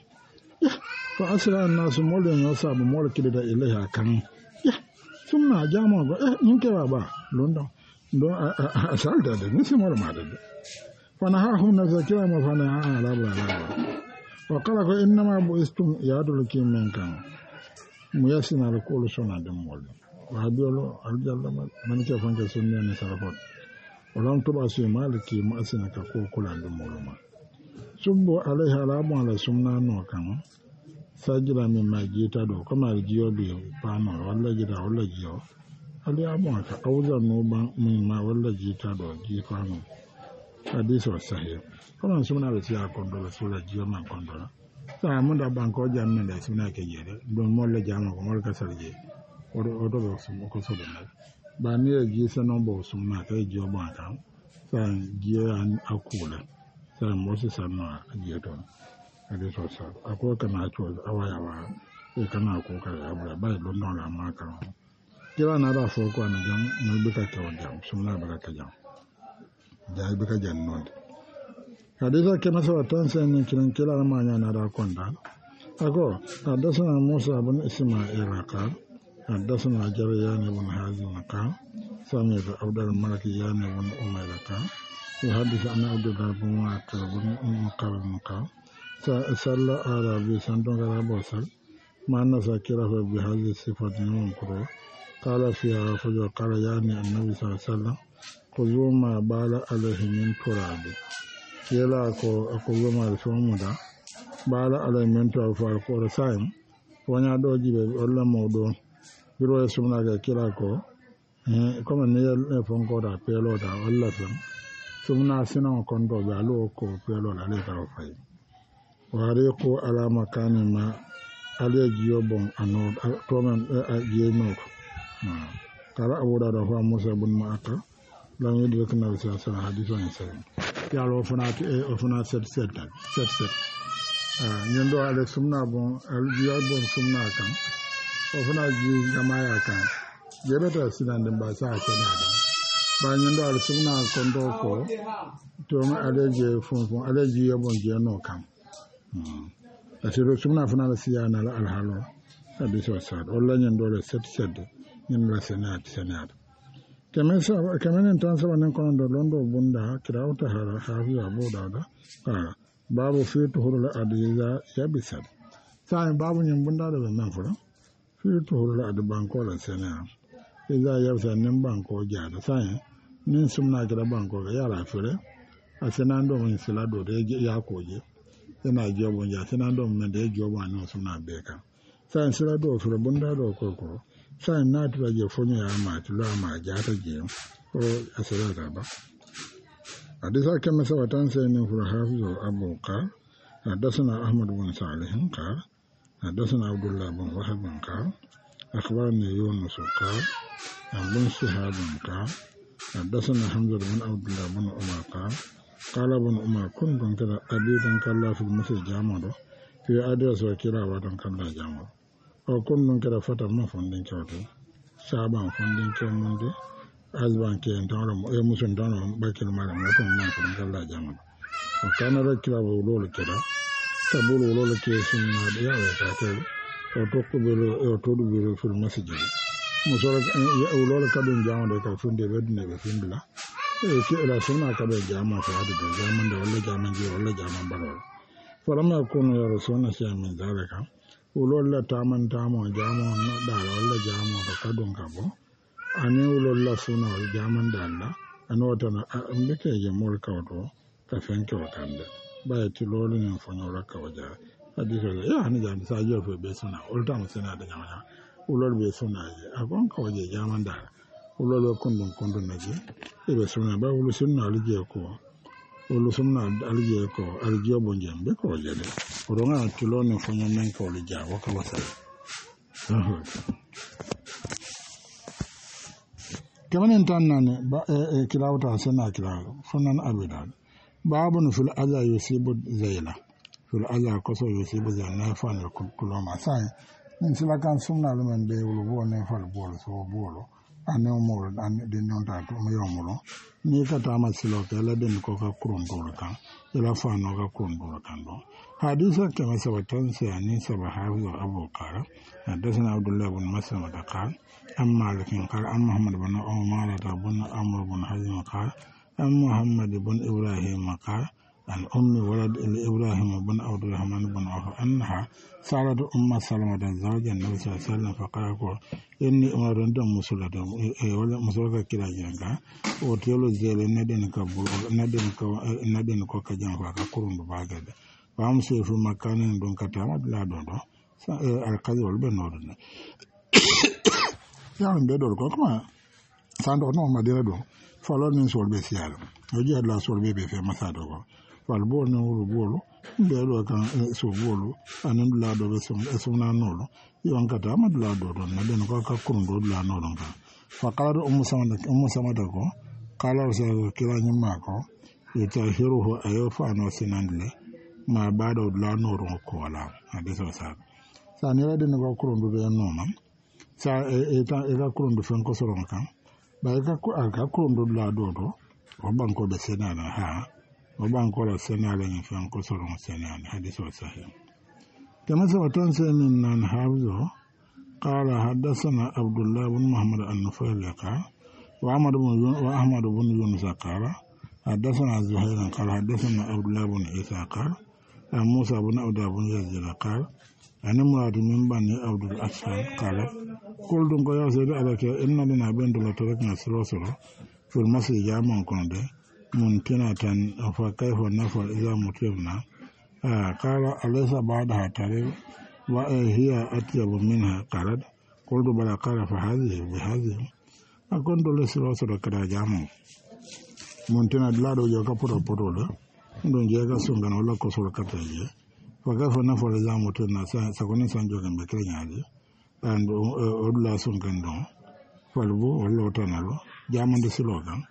fa asra annasu mo le no sa mo lo kide da ilaha kan ya sunna jamon ba eh in ke ba ba londo do asal da da ni se mo ma da fa na ha hum na zakira mo fa na ala ba ala وقال إنما بوستم يادل كي من كان مياسنا لكل سنة دمول وهبيولو الجل من كفن كسنة نسرفت ولم تبعثي مالكي مأسنا كقول كل دمول ما سبوا عليها لابو على سمنا نوكان سجلا مما جيتا دو كما الجيو بي بانو ولا جيتا ولا جيو علي أبو هكا أوزا نوبا مما ولا جيتا دو جيفانو حديث صحيح kono sumna be tiya kondo la sura jiyo man kondo la sa mun da banko jamme da sumna ke jere don molle jama ko mol ka sarje o do do sum ko so do na ba ni ji sanon bo sumna kai jiyo ba kan sa jiyo an akula sa mo se sanna jiyo to ade so sa ako kana to awaya wa e kana ko ka abra ba do non la ma kan kila na da fo ko na jam no be ka to jam sumna ba ka jam da be ka jam non حديثا كما سوى سنين كلا كلا ما ينادى كوندا أقول حدثنا موسى بن إسماعيل قال حدثنا جريان بن حازم قال سمعت عبد الملك يان بن أمير قال يحدث عن عبد الله بن معاذ بن مقابل قال صلى على أبي سندون على بوسل ما نسى كلا بهذه الصفة يوم كرو قال فيها فجر قال يعني النبي صلى الله عليه وسلم خذوا ما بال عليه من تراب kila ko ko yoma so muda bala ala mento fa ko saim wanya do jibe wala modo biro sumna ga kila ko eh ko ne e fon ko da pelo da wala fam sumna sina ko ndo ga lo ko pelo la le ta fay ware ko ala makani ma ale jiyo bon ano to men a jiyo no kala abuda da fa musa bun ma'aka lam yudrik nabi sallallahu alaihi wasallam hadithu en sallam yalo fana o fana set set set set ah nyendo ale sumna bon al biya bon sumna kan o fana ji gamaya kan jebeta sinan dem ba sa kana da ba nyendo ale sumna kondo ko to ma ale je fon fon ale ji yabon je no kan hmm atiro sumna fana la siyana al halo hadithu sad wala nyendo le set set nyen la senat senat Kemesa kemenen tan sabanen kono do londo bunda kirawta hara hafi abu dada kala babu fitu hurula adiza yabisad sai babu nyim bunda da men fura fitu hurula adu banko la sena iza yabsa nin banko jada sai nin sumna kira banko ga yara fure asenando mun silado de ya koje yana jobo ja senando mun de jobo an sumna beka sai silado fure bunda do kokoro sai na tura je fonyo ya ma tula ma ja ta je ko asira da ba hadisa kama sa watan sai ne fura hafizu abu ka hadasana ahmad bin salih ka hadasana abdullah bin wahab ka akhbarani yunus ka bin shihab ka hadasana hamza bin abdullah bin umar ka qala bin umar kun kun kada abidan kallah fi masjid jamado fi adres wa kira wa dan kallah jamado o kon non kera fata ma fondin kyoto saban fondin kyomonde azban ke entaro mo e musun dano bakil mara mo to man ko ngalla jaman o kana ra kila bo lolo kera tabulu lolo ke sunna de ya ta ke o to ko belo e o to du belo ful masjid mo so ya o lolo kadun jaman de ka funde bedne be findula e ke ra sunna ka be jaman fa hadu de jaman de wala jaman ji wala jaman balo falama kono ya rasulna sha min zalika ulolla taman tamo jamo no dala walla jamo to kadon kabo ani ulolla suna wal jaman dalla anota na ambike je mol kawto ka fenke wakande ba ti lolu ni fonyo rakka waja hadithu ya ni jan sa jo fe be suna ulta mo sena da nyama ulol be suna je akon ka waje jaman dalla ulol kondon kondon naje e be suna ba ulu sunna alije ko ulu sunna alije ko alije bo jembe ko jede Oranga tulone fonyo menko le jawo ka wasa. Kamanen tan nane ba e kilawta sana kilaw fonan abidan. Babun fil aza yusibu zaila. Fil aza koso yusibu zaila fa ne kuloma sai. Nin sila kan sumna lumen de wulu ne fal bolo so bolo. Ane mo an de non ta to me yomulo. Ni ka ta ma silo ka la den ko ka kurun do kan. Ila fa no ka kurun do kan do. حديثا كما سبتان سياني سبحانه أبو قال حدثنا عبد الله بن مسلمة قال أم مالك قال أم محمد بن عمارة بن عمرو بن حزم قال أم محمد بن إبراهيم قال عن أم ولد إبراهيم بن عبد الرحمن بن عوف أنها سألت أم سلمة زوج النبي صلى الله عليه وسلم فقال إني أمر دم مسلمة ولا مسلمة كلا جنگا وتيلو زيل ندين كبر ندين كو ندين كو كجان فكرون بباغد Bam se fu makane don katama la don do sa al kazi wal ben no don ya on be do ko kuma sa ndo no ma dire do falo ni so be sialo o je la so be be fe masado ko fal bo no ru bolo be do kan so bolo anan la do be so so na no lo yon katama la do don na den ko ka kurun do la no don ka fa qala ummu samada ummu samada ko qala rasul kila nyima ko yatahiruhu ayofa no sinandle ma bado la noro ko wala adeso sa sa ni rade no ko ndo be no man sa e ta e ga ko ndo fen ko soron kan ba e ga ko aga ko ndo la do do o banko be senana ha o banko la senala ni fen ko soron senana adeso sa kama sa watan se min nan hawzo qala hadathana abdullah ibn muhammad an-nufaili qala wa ahmad ibn wa ahmad ibn yunus qala hadathana zuhair qala hadathana abdullah ibn isa qala موسى بن عبد بن يزيد قال أنا مراد من بني عبد الأسفل قال قل دونك يا سيد أباك إن لنا بنت لا تركنا سلوسلو في المسجد جامع كنده منتنة فكيف نفعل إذا متبنا قال أليس بعدها تريب وهي أطيب منها قالت قلت بلى قال فهذه بهذه أكون دول سلوسلو كده جامع منتنة لا دو جوكا پورو پورو له don je ga sun gana wala ko so kata je faga fa na fara zamu to na sa sakoni sanjo kan be kenya je and odula sun kan don falbo wala to na lo jamande silo kan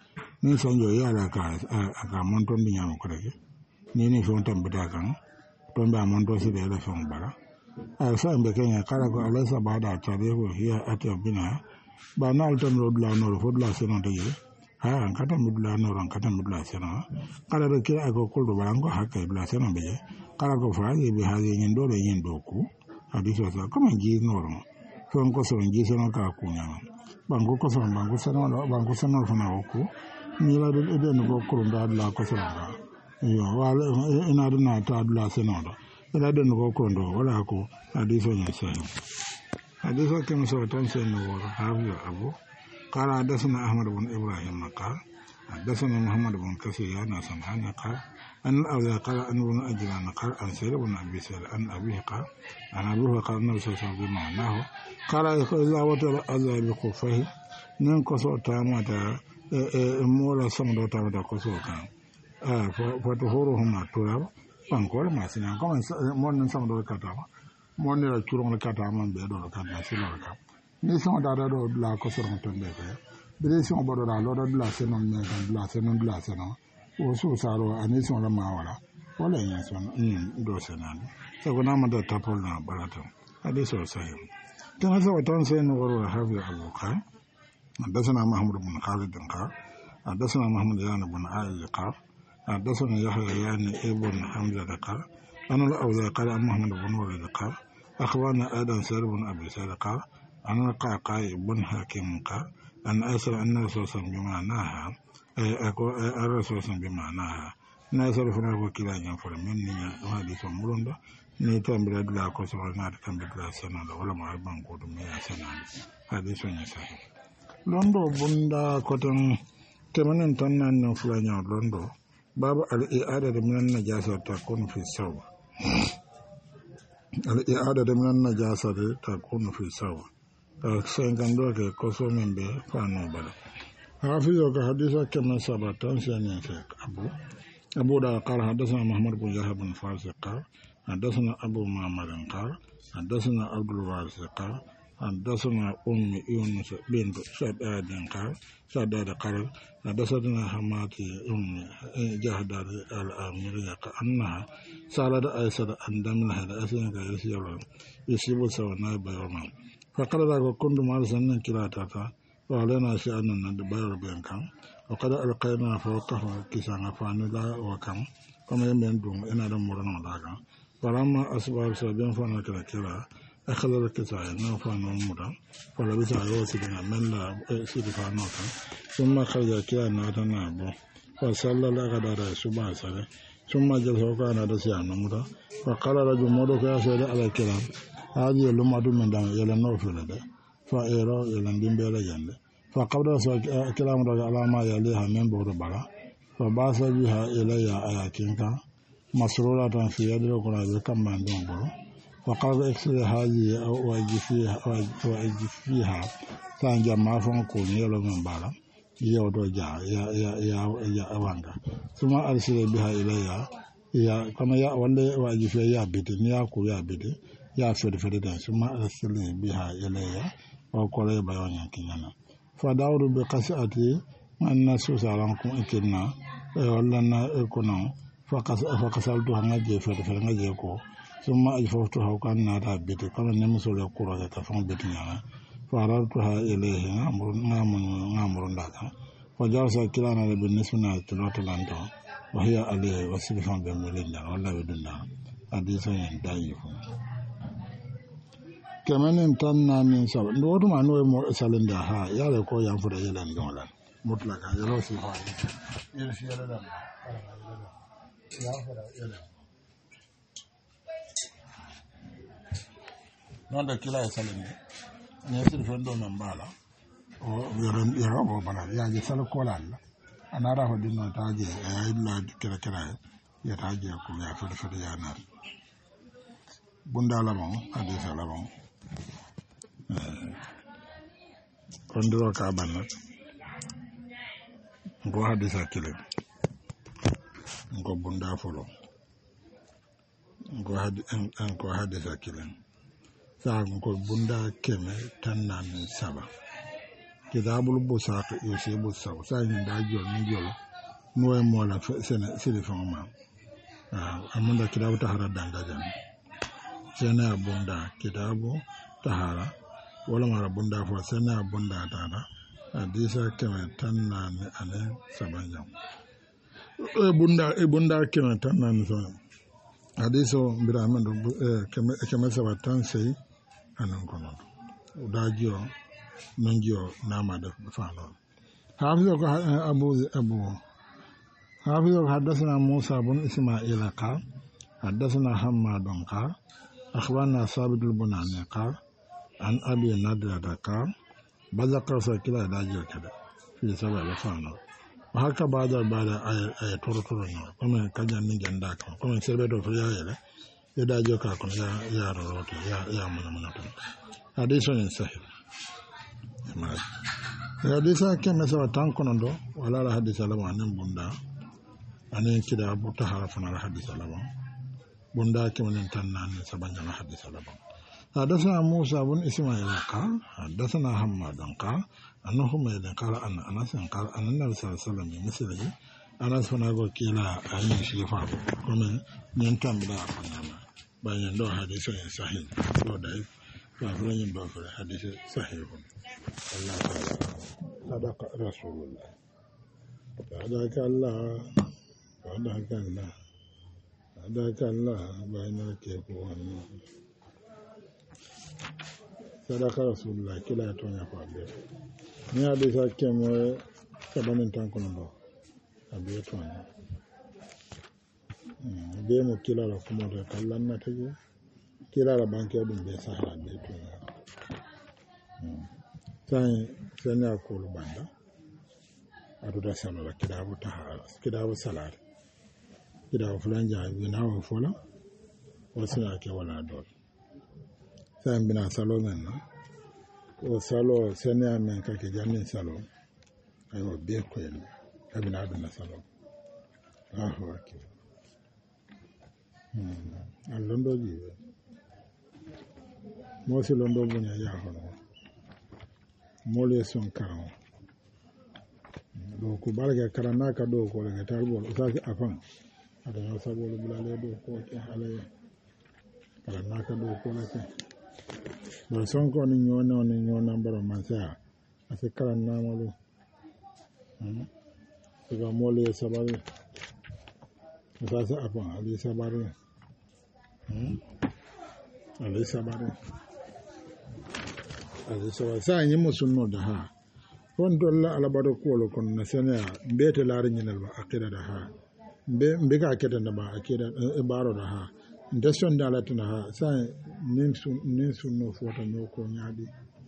ni sonjo yala ka aka monton di nyam ko rek ni ni fon tam bita kan to mba monto si de la fon bara a fa mbe kenya kala ko ala sa bada tare ko hiya atya bina ba na altan ro la no ro la se no de ha an kata mudla no ran kata mudla se no kala de kira ko ko do barango hakka bla se no be kala ko fa ye bi ha ye nyen do le nyen do ku hadiso sa kama ji no ro fon ko so nji se no ka ku nya bangu ko so bangu se no bangu se no fana ku ni la de de no ko da la ko so ra yo wala ina de na ta la se no do ina de no ko ndo wala ko hadiso nya se hadiso kem so tan se no wala hawo abu qala hadathana ahmad ibn ibrahim qala hadathana muhammad ibn kasir ana sam'ana qala an al-awla qala an ibn ajlan qala an sayyid ibn abi sa'id an abi qala an abu qala an sallallahu alaihi wasallam qala idha wata al-azab khufahi nan ko so ta mata e mola som do ta da ko so kan ah fo to horo huma turab pankol ma sinan ko mon nan som do ka ta mon ne la turong ka ta man be do ka na silo ka ni son da da do la ko so ton be be bi son bo do da lo do la se non me kan la se non la se non o so sa ro ani son la ma wala wala yin son mm do se nan so ko na ma da ta pol na barato ade so sa yo tan so ton se no ro hafi abu ka حدثنا محمود بن خالد قال حدثنا محمد يعني بن عائل قال حدثنا يحيى يعني ابن حمزة قال أنا الأولى قال عن محمد بن وليد قال أخبرنا آدم سير بن أبي سير قال أنا القعقاع بن حكيم قال أن أسر أن الرسول بمعناها الرسول بمعناها نأسر فنال وكلا ينفر مني وحديث مروندا نيتان بلاد لا كسر نار كان بلا سنة ولا ما يبان قد ميا سنة حديث صحيح londo bunda koton temanen tan nan no fulanya londo baba al i'ada de minan najasa takun fi saw al i'ada de minan najasa takun fi saw sengando ke koso membe fano bala hafizo ka hadisa kama sabatan sanin se abu abu da qala hadathana muhammad bin yahya bin faris qala hadathana abu ma'mar qala hadathana abdul waris qala حدثنا أم يونس بنت شداد قال شداد قال حدثنا حماتي أم جهدار الأميرية أنها سألت عائشة عن دم هذا أسنك يسير يسيب سونا بيوما فقال لك كنت مارسا كلا تاتا وعلينا شأننا ندبير بينكم وقد ألقينا فوقه كسانا فانلا وكم كما يمين دوم إنا دمورنا داكا فلما أصبح سبين فانا كلا كلا أخذ الكتاب نوفا نومدا فلبس على وسيدنا من لا سيدفع نوتا ثم خرج كلا ناتا نابو فصلى لغدا سبع سنة ثم جلس وكان دسيا نومدا فقال رجل مودك يا سيدي على كلا هذه اللمعة من دام يلا نوفل ده فإيرو يلا ديمبيلا جند فقبل كلا مدك على ما يليها من بور بلا فباس بها إلي آياتينك مسرورة في يد القرآن كما دون بلو وقال اكسر هذه او واجفيها واجفيها كان جمع فنكون يلو من بالا يودو جا يا يا يا يا اوانغا ثم ارسل بها اليها يا كما يا ولا واجفيها يا بيتي يا كو يا بيتي يا فد فد ثم ارسل بها اليها وقال بيان كيننا فداود بقصاتي ان سوسالانكم اكنا ولا نا كنا فقس فقسلتها نجي فد فد نجي كو ثم أجففتها وكان ناتا بيتي كما نمسو لقرى كفان بيتي نانا فعرضتها إليه نامر لك فجالس كلانا بالنسبة لتلوت لانتو وهي عليه وسلفا بمولين ولا بدنا حديث ضعيف كمان انتنا من سبب نور ما نور مو سالندا ها يا لكو ينفر يلان جولا مطلقا يلو سيفا يلفي يلان ينفر يلان non da kila ya salin ne sir fondo nan bala o yaran yara bo bala ya ji sal kola Allah ana ra ho dinno taje ay illa kira kira ya taje ko ya fa fa ya na bunda la bon hadisa la bon eh kondro ka banna ngo hadisa kile ngo bunda folo ngo had ngo hadisa kile saan ko bunda keme tan nan saba kitabul busaq yusibu saw sa ni da jol ni jol no e mo la sene sili fon ma ah amanda kitabu tahara danda jan sene abunda kitabu tahara wala mara bunda fo sene abunda tata hadisa keme tan nan ane sabanjam e bunda e bunda keme tan nan so hadiso mbira men do keme keme sabat tan sey anan kono dajo nanjo nama def fano hafizo ko abu abu hafizo hadathana musa bin isma'il qal hadathana hammad qal akhbarana sabit al-bunani qal an abi nadra qal bazakar sa kila dajo kada fi sabal fano haka bada bada ay toro toro no kuma kajan ni ganda kan kuma serbe do ya yele ya dajo ka kun ya ya roto ya ya mana mana to hadiso ni sahih ma hadisa kema sa tan kono do wala la hadisa la wanen bunda anen kida abu tahara fana la hadisa la bunda kema nen tan nan sabanya la hadisa la حدثنا موسى بن إسماعيل قال حدثنا حماد قال أنه حميد قال أن أنس قال أن النبي صلى الله عليه وسلم مثله أنس فنقول كلا أن يشفع كم ينتم بلا فنما بين دو حديث صحيح دو ضعيف فأفلا يندو في الحديث صحيح الله تعالى صدق رسول الله صدق الله صدق الله صدق الله بين الكيف والنور sadaka rasulullah kila ya tonya kwa be ni hadisa kemo sabanin tankono do abe tonya be mo kila la kuma da kallan na taje kila la banke dum be sahara be tonya sai sai na ko banda adu da salala kidabu tahara kidabu salat kidabu fulanja bina wa fola wasu ake wala dole sai bina salo men no o salo sene amen ka ke jamin salo ayo be ko en abina abina salo aho aki hmm an londo ji mo si londo bunya ya hono mo le son karon do ko barga karana ka do ko le tarbo sa ki afan ada no sabo le bulale do ko ke halaye karana ka do ko le ke bon sonko ni ñono ni ñona mbaro mansa ase kala namalo hmm ga mole sabari sasa apa ali sabari hmm ali sabari ali sabari sa nyi musunno da ha won dolla ala bado ko lo kon na sene mbete laari nyinal ba akida da ha mbe mbe ka akida da ba akida e baro da ha ndeson dala tuna ha sa nin sun nin sun no fota no ko nyaadi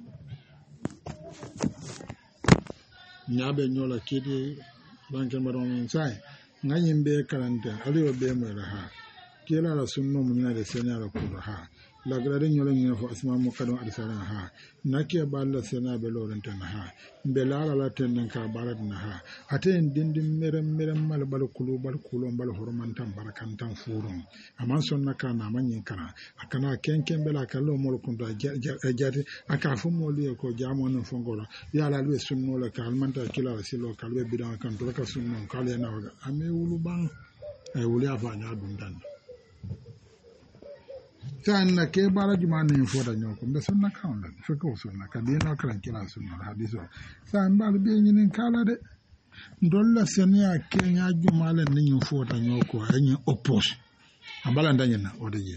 nyaabe nyola kidi banke maron sai nganyimbe karante aliyo be mo la ha kila la sunno mun na de senya la ko ha la grade nyola nyina fo asma mo kadon arsala ha nakiya balla sena be lorenta na ha be la la tenen ka barat na ha aten dindim merem merem mal bal kulu bal kulu bal hormantan barakantan furun aman sonna kana manyin kana akana kenken bela kallo mol kunta jati aka fu moli ko jamo no fongolo ya la lwe sunno la kalmanta kila silo kalbe bidan kan to ka sunno kale na waga ame wulu ban ay wuli afa nya dundan tan na ke bara juma ne fo da nyoko be sunna kan da fe ko sunna ka dina kan kila sunna hadiso san bal be nyinin kala de ndolla senya ke nya juma le ni fo da nyoko anyi oppose ambala ndanyina odeje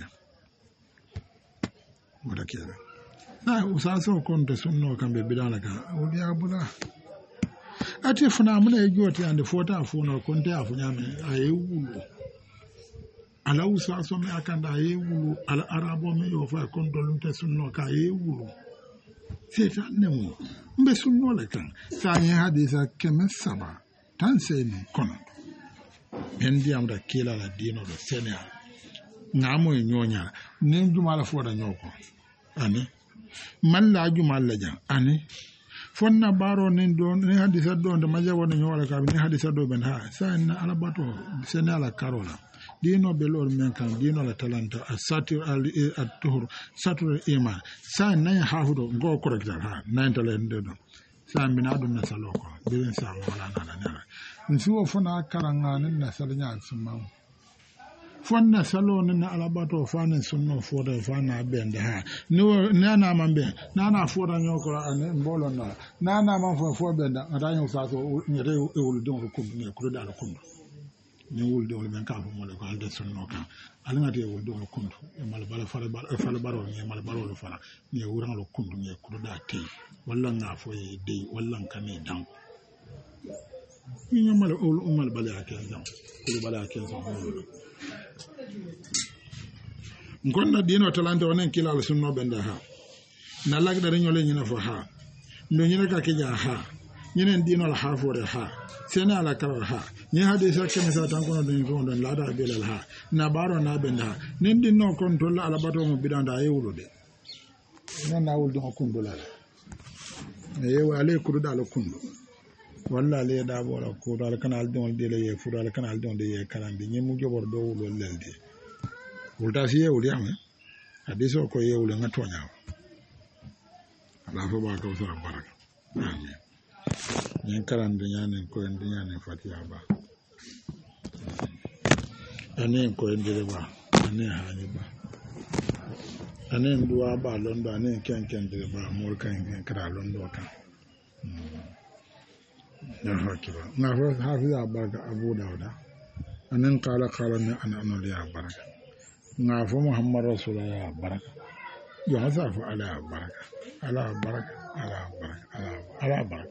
oda kera na usaso kon de sunno kan be bidana ka odi abula ati funa mun e joti ande fota funa kon te afunya me ayewulu ala usa so me akanda yewulu ala arabo me yo fa kon dolunte sunno ka yewulu seta nemu mbe sunno le kan sa ni hadisa keme saba tan se ni kono bendi amda kila la dino do senya ngamo nyonya ni juma la foda nyoko ani man la juma la jan ani fonna baro nin don ni hadisa don de maja wona nyola ka ni hadisa do ben ha sa na ala bato senya la karola dino belor men kan dino la talanta asatir al at-tuhur satur iman sa nan ha hudo go corrector ha nan talende do sambina ɗum na salo ko birin samu wala nana nera nsiwo fona karanganin na salnya sumam fonna salo na alabato fana sunno foda fana bende ha no nana mambe nana foda nyoko an mbolo na nana man fo fo bende atanyo saso nyere e wul don ko ne ko dal ko ni wul don ben ka fo mo ko alde sunno kan alngati e wul don ko e mal bala fara bala fara baro ni mal baro fara ni wuran lo kundu ni ko da tey walla nga fo e dey walla kan e dan ni mal ul umal bala ke dan ko bala ke so ngonna dino talante wonen kilal sunno benda ha na lagda reñole ñina fo ha ndo ñina ka keja ha ñinen dino la ha fore ha sena ala kala ha ñi hade sa kene sa tan kono den ko don lada belal ha na baro na benda ha nen dinno kontrol ala bato mo bidanda yewlude non na wulde ko kundo la yew ale kudu dal kundo walla le da bora ko dal kanal don de le ye fudal kanal don de ye kanandi ñi mu jobor do wulo lelde wulta si yewul yame hadiso ko yewul nga toñaw ala fo ba ko sara baraka amin ñen karande ñanen ko en ñanen fatiha ba anen ko en dire ba anen hani ba anen duwa ba londo anen ken ken dire ba mor kan ken kra londo kan ya hakiba na ho hafiza baraka abu dauda anen qala qala ana ana ya baraka ngafo muhammad rasulullah ya baraka yo hasafu ala baraka ala baraka ala baraka ala ala baraka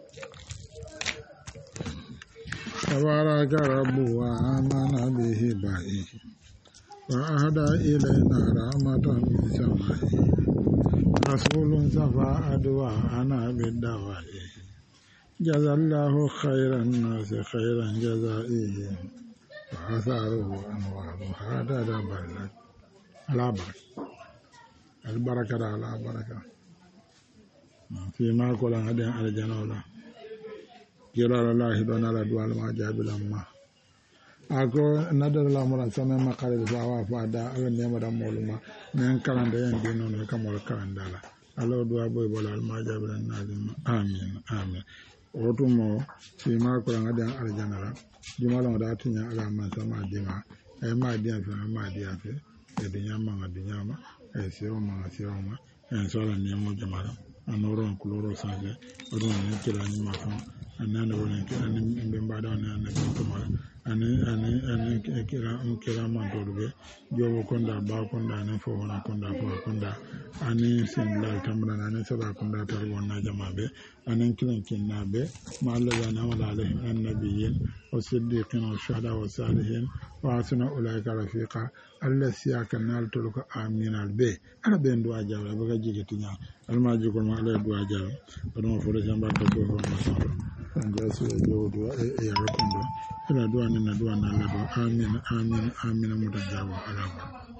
tabaraka rabbu wa amana bihi ba'i wa ahada ilayna rahmatan min samai rasulun safa adwa ana bidawai jazallahu khairan nas khairan jazaihi wa atharuhu anwaru hada da balak ala baraka al baraka da ala baraka fi ma ko la hadan al janawla jira la don ala dual ma jabilam ma ako nadar la mura sama makare da wa fa da ala nema da moluma men kalanda yan dino no kamol kalanda la alo duwa boy bolal ma jabilam nazim amin amin otumo fi ma ko la hadan al janawla jumala da tinya ala man sama dima e ma dia fa ma dia fa e dunya ma dunya ma e siro ma siro ma en sola ni mo jamara anoro kuloro sage odo ni kila ni ma fa anana wona ani be mbada on ana ko mala ani ani ani kila kila ma do be jowo konda ba konda na fo wona konda fo konda ani sin la tamra ani sala konda tar wona jama be ani kilan kinna be ma alla yana wala alaihim annabiyyin والصديقين والشهداء والصالحين وحسن أولئك رفيقا الذي كان تلك آمين البي أنا بين دوا جاولا بقى جيكتنا الماجي كل ما عليه دوا جاولا بدون فرصة بعد تقول هو مسار نجلس يجوا دوا يركون دوا إلى دوا ننا دوا نلا دوا آمين آمين آمين متجاوب على